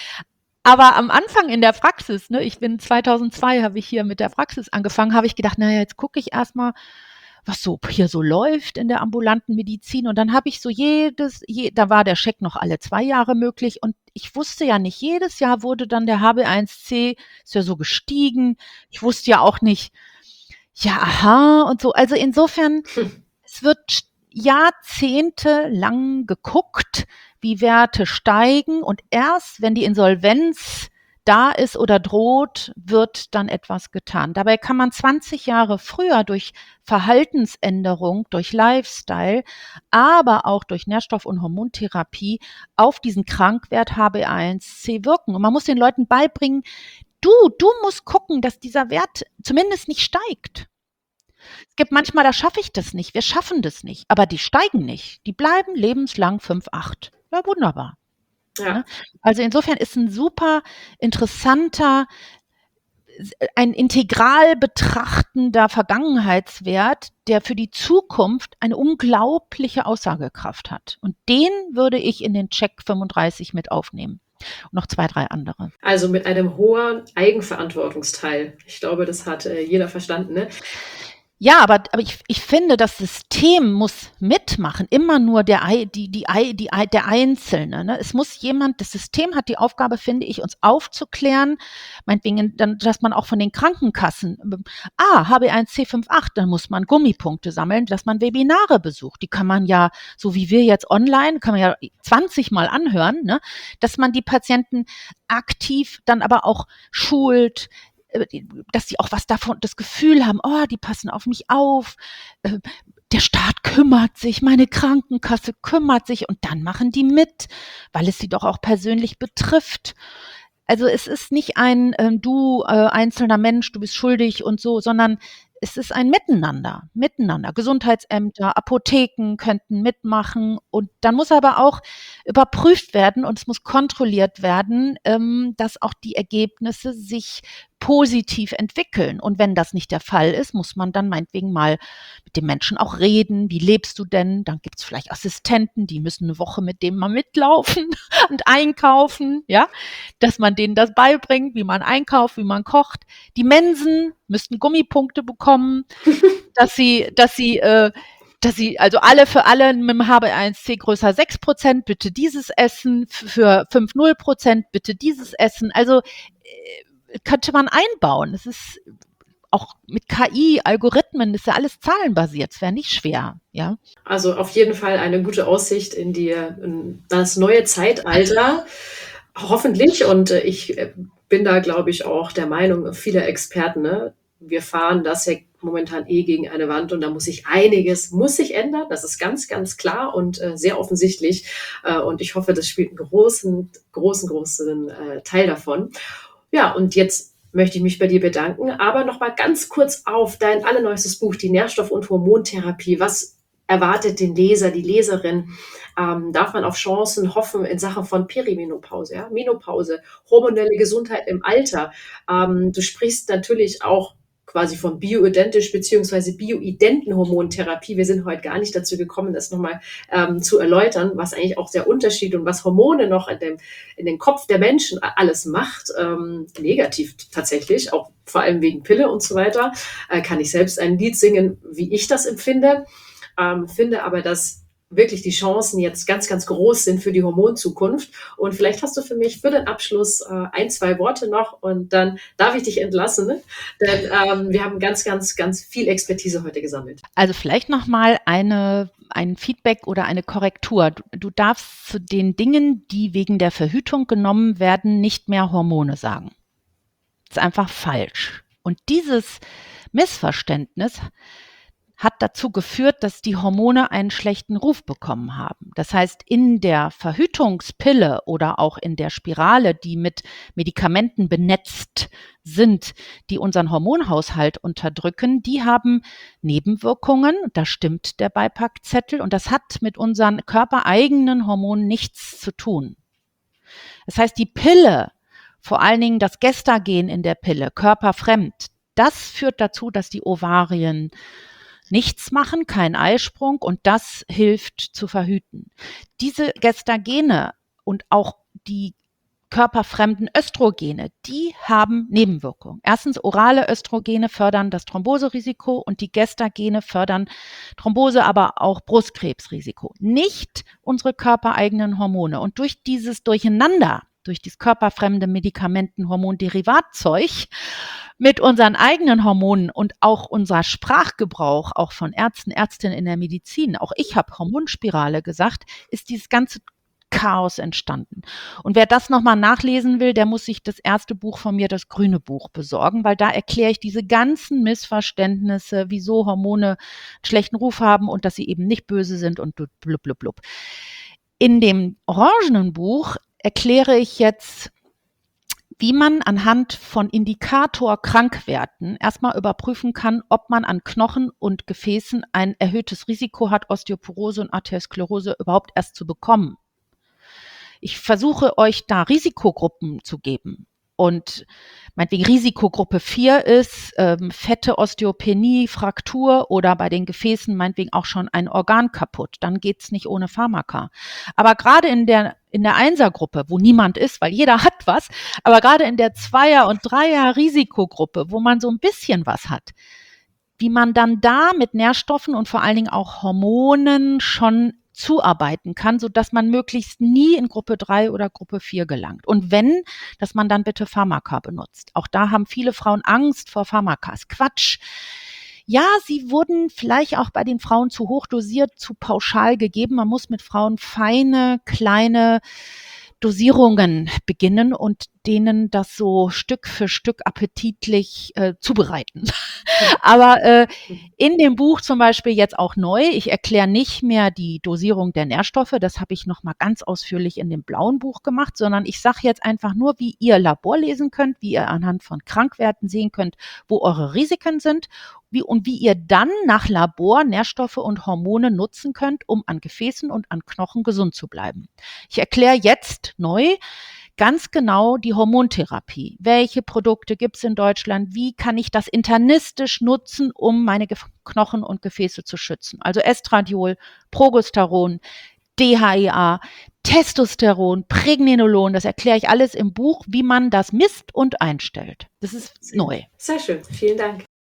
Aber am Anfang in der Praxis, ne, ich bin zweitausendzwei, habe ich hier mit der Praxis angefangen, habe ich gedacht, naja, jetzt gucke ich erstmal, was so hier so läuft in der ambulanten Medizin. Und dann habe ich so jedes, je, da war der Check noch alle zwei Jahre möglich. Und ich wusste ja nicht, jedes Jahr wurde dann der H b A eins C, ist ja so gestiegen. Ich wusste ja auch nicht, ja, aha und so. Also insofern, hm. es wird jahrzehntelang geguckt, wie Werte steigen und erst, wenn die Insolvenz da ist oder droht, wird dann etwas getan. Dabei kann man zwanzig Jahre früher durch Verhaltensänderung, durch Lifestyle, aber auch durch Nährstoff- und Hormontherapie auf diesen Krankwert H b A eins C wirken. Und man muss den Leuten beibringen, du, du musst gucken, dass dieser Wert zumindest nicht steigt. Es gibt manchmal, da schaffe ich das nicht, wir schaffen das nicht, aber die steigen nicht. Die bleiben lebenslang fünf, acht. Ja, wunderbar. Ja. Also insofern ist ein super interessanter, ein integral betrachtender Vergangenheitswert, der für die Zukunft eine unglaubliche Aussagekraft hat. Und den würde ich in den Check fünfunddreißig mit aufnehmen. Und noch zwei, drei andere. Also mit einem hohen Eigenverantwortungsteil. Ich glaube, das hat äh, jeder verstanden, ne? Ja, aber, aber ich, ich finde, das System muss mitmachen, immer nur der, die, die, die, der Einzelne. Ne? Es muss jemand, das System hat die Aufgabe, finde ich, uns aufzuklären, meinetwegen, dann, dass man auch von den Krankenkassen, ah, H b A eins C fünf acht, dann muss man Gummipunkte sammeln, dass man Webinare besucht. Die kann man ja, so wie wir jetzt online, kann man ja zwanzig Mal anhören, ne? Dass man die Patienten aktiv dann aber auch schult, dass sie auch was davon, das Gefühl haben, oh, die passen auf mich auf, der Staat kümmert sich, meine Krankenkasse kümmert sich und dann machen die mit, weil es sie doch auch persönlich betrifft. Also es ist nicht ein, äh, du äh, einzelner Mensch, du bist schuldig und so, sondern es ist ein Miteinander, Miteinander. Gesundheitsämter, Apotheken könnten mitmachen und dann muss aber auch überprüft werden und es muss kontrolliert werden, ähm, dass auch die Ergebnisse sich positiv entwickeln. Und wenn das nicht der Fall ist, muss man dann meinetwegen mal mit dem Menschen auch reden. Wie lebst du denn? Dann gibt es vielleicht Assistenten, die müssen eine Woche mit dem mal mitlaufen und einkaufen, ja, dass man denen das beibringt, wie man einkauft, wie man kocht. Die Mensen müssten Gummipunkte bekommen, dass sie, dass sie, äh, dass sie, also alle für alle mit dem H b A eins C größer sechs Prozent, bitte dieses essen, für fünf Komma null Prozent bitte dieses essen. Also äh, könnte man einbauen. Es ist auch mit K I, Algorithmen, das ist ja alles zahlenbasiert, es wäre nicht schwer, ja. Also auf jeden Fall eine gute Aussicht in die, in das neue Zeitalter, hoffentlich. Und äh, ich bin da, glaube ich, auch der Meinung vieler Experten, ne? Wir fahren das ja momentan eh gegen eine Wand und da muss sich einiges, muss sich ändern. Das ist ganz, ganz klar und äh, sehr offensichtlich. Äh, und ich hoffe, das spielt einen großen, großen, großen äh, Teil davon. Ja, und jetzt möchte ich mich bei dir bedanken, aber noch mal ganz kurz auf dein allerneuestes Buch, die Nährstoff- und Hormontherapie. Was erwartet den Leser, die Leserin? Ähm, darf man auf Chancen hoffen in Sachen von Perimenopause, ja, Menopause, hormonelle Gesundheit im Alter? Ähm, du sprichst natürlich auch quasi von bioidentisch beziehungsweise bioidenten Hormontherapie. Wir sind heute gar nicht dazu gekommen, das nochmal ähm, zu erläutern, was eigentlich auch der Unterschied und was Hormone noch in dem, in den Kopf der Menschen alles macht. Ähm, negativ tatsächlich, auch vor allem wegen Pille und so weiter. Äh, kann ich selbst ein Lied singen, wie ich das empfinde. Ähm, finde aber, dass wirklich die Chancen jetzt ganz, ganz groß sind für die Hormonzukunft. Und vielleicht hast du für mich für den Abschluss äh, ein, zwei Worte noch und dann darf ich dich entlassen, ne? Denn ähm, wir haben ganz, ganz, ganz viel Expertise heute gesammelt. Also vielleicht nochmal eine, ein Feedback oder eine Korrektur. Du, du darfst zu den Dingen, die wegen der Verhütung genommen werden, nicht mehr Hormone sagen. Das ist einfach falsch. Und dieses Missverständnis hat dazu geführt, dass die Hormone einen schlechten Ruf bekommen haben. Das heißt, in der Verhütungspille oder auch in der Spirale, die mit Medikamenten benetzt sind, die unseren Hormonhaushalt unterdrücken, die haben Nebenwirkungen. Da stimmt der Beipackzettel und das hat mit unseren körpereigenen Hormonen nichts zu tun. Das heißt, die Pille, vor allen Dingen das Gestagen in der Pille, körperfremd, das führt dazu, dass die Ovarien nichts machen, kein Eisprung und das hilft zu verhüten. Diese Gestagene und auch die körperfremden Östrogene, die haben Nebenwirkungen. Erstens, orale Östrogene fördern das Thromboserisiko und die Gestagene fördern Thrombose, aber auch Brustkrebsrisiko. Nicht unsere körpereigenen Hormone. Und durch dieses Durcheinander, durch dieses körperfremde Medikamenten-Hormonderivatzeug mit unseren eigenen Hormonen und auch unser Sprachgebrauch, auch von Ärzten, Ärztinnen in der Medizin, auch ich habe Hormonspirale gesagt, ist dieses ganze Chaos entstanden. Und wer das nochmal nachlesen will, der muss sich das erste Buch von mir, das grüne Buch, besorgen, weil da erkläre ich diese ganzen Missverständnisse, wieso Hormone einen schlechten Ruf haben und dass sie eben nicht böse sind und blub, blub, blub. In dem orangenen Buch erkläre ich jetzt, wie man anhand von Indikator-Krankwerten erstmal überprüfen kann, ob man an Knochen und Gefäßen ein erhöhtes Risiko hat, Osteoporose und Arteriosklerose überhaupt erst zu bekommen. Ich versuche euch da Risikogruppen zu geben. Und meinetwegen Risikogruppe vier ist ähm, fette Osteopenie, Fraktur oder bei den Gefäßen meinetwegen auch schon ein Organ kaputt. Dann geht's nicht ohne Pharmaka. Aber gerade in der in der Einsergruppe, wo niemand ist, weil jeder hat was, aber gerade in der Zweier- und Dreier-Risikogruppe, wo man so ein bisschen was hat, wie man dann da mit Nährstoffen und vor allen Dingen auch Hormonen schon zuarbeiten kann, sodass man möglichst nie in Gruppe drei oder Gruppe vier gelangt. Und wenn, dass man dann bitte Pharmaka benutzt. Auch da haben viele Frauen Angst vor Pharmakas. Quatsch. Ja, sie wurden vielleicht auch bei den Frauen zu hoch dosiert, zu pauschal gegeben. Man muss mit Frauen feine, kleine Dosierungen beginnen und denen das so Stück für Stück appetitlich äh, zubereiten. Aber äh, in dem Buch zum Beispiel jetzt auch neu, ich erkläre nicht mehr die Dosierung der Nährstoffe, das habe ich nochmal ganz ausführlich in dem blauen Buch gemacht, sondern ich sage jetzt einfach nur, wie ihr Labor lesen könnt, wie ihr anhand von Krankwerten sehen könnt, wo eure Risiken sind wie, und wie ihr dann nach Labor Nährstoffe und Hormone nutzen könnt, um an Gefäßen und an Knochen gesund zu bleiben. Ich erkläre jetzt neu ganz genau die Hormontherapie. Welche Produkte gibt es in Deutschland? Wie kann ich das internistisch nutzen, um meine Ge- Knochen und Gefäße zu schützen? Also Estradiol, Progesteron, D H E A, Testosteron, Pregnenolon, das erkläre ich alles im Buch, wie man das misst und einstellt. Das ist Sehr, neu. sehr schön, vielen Dank.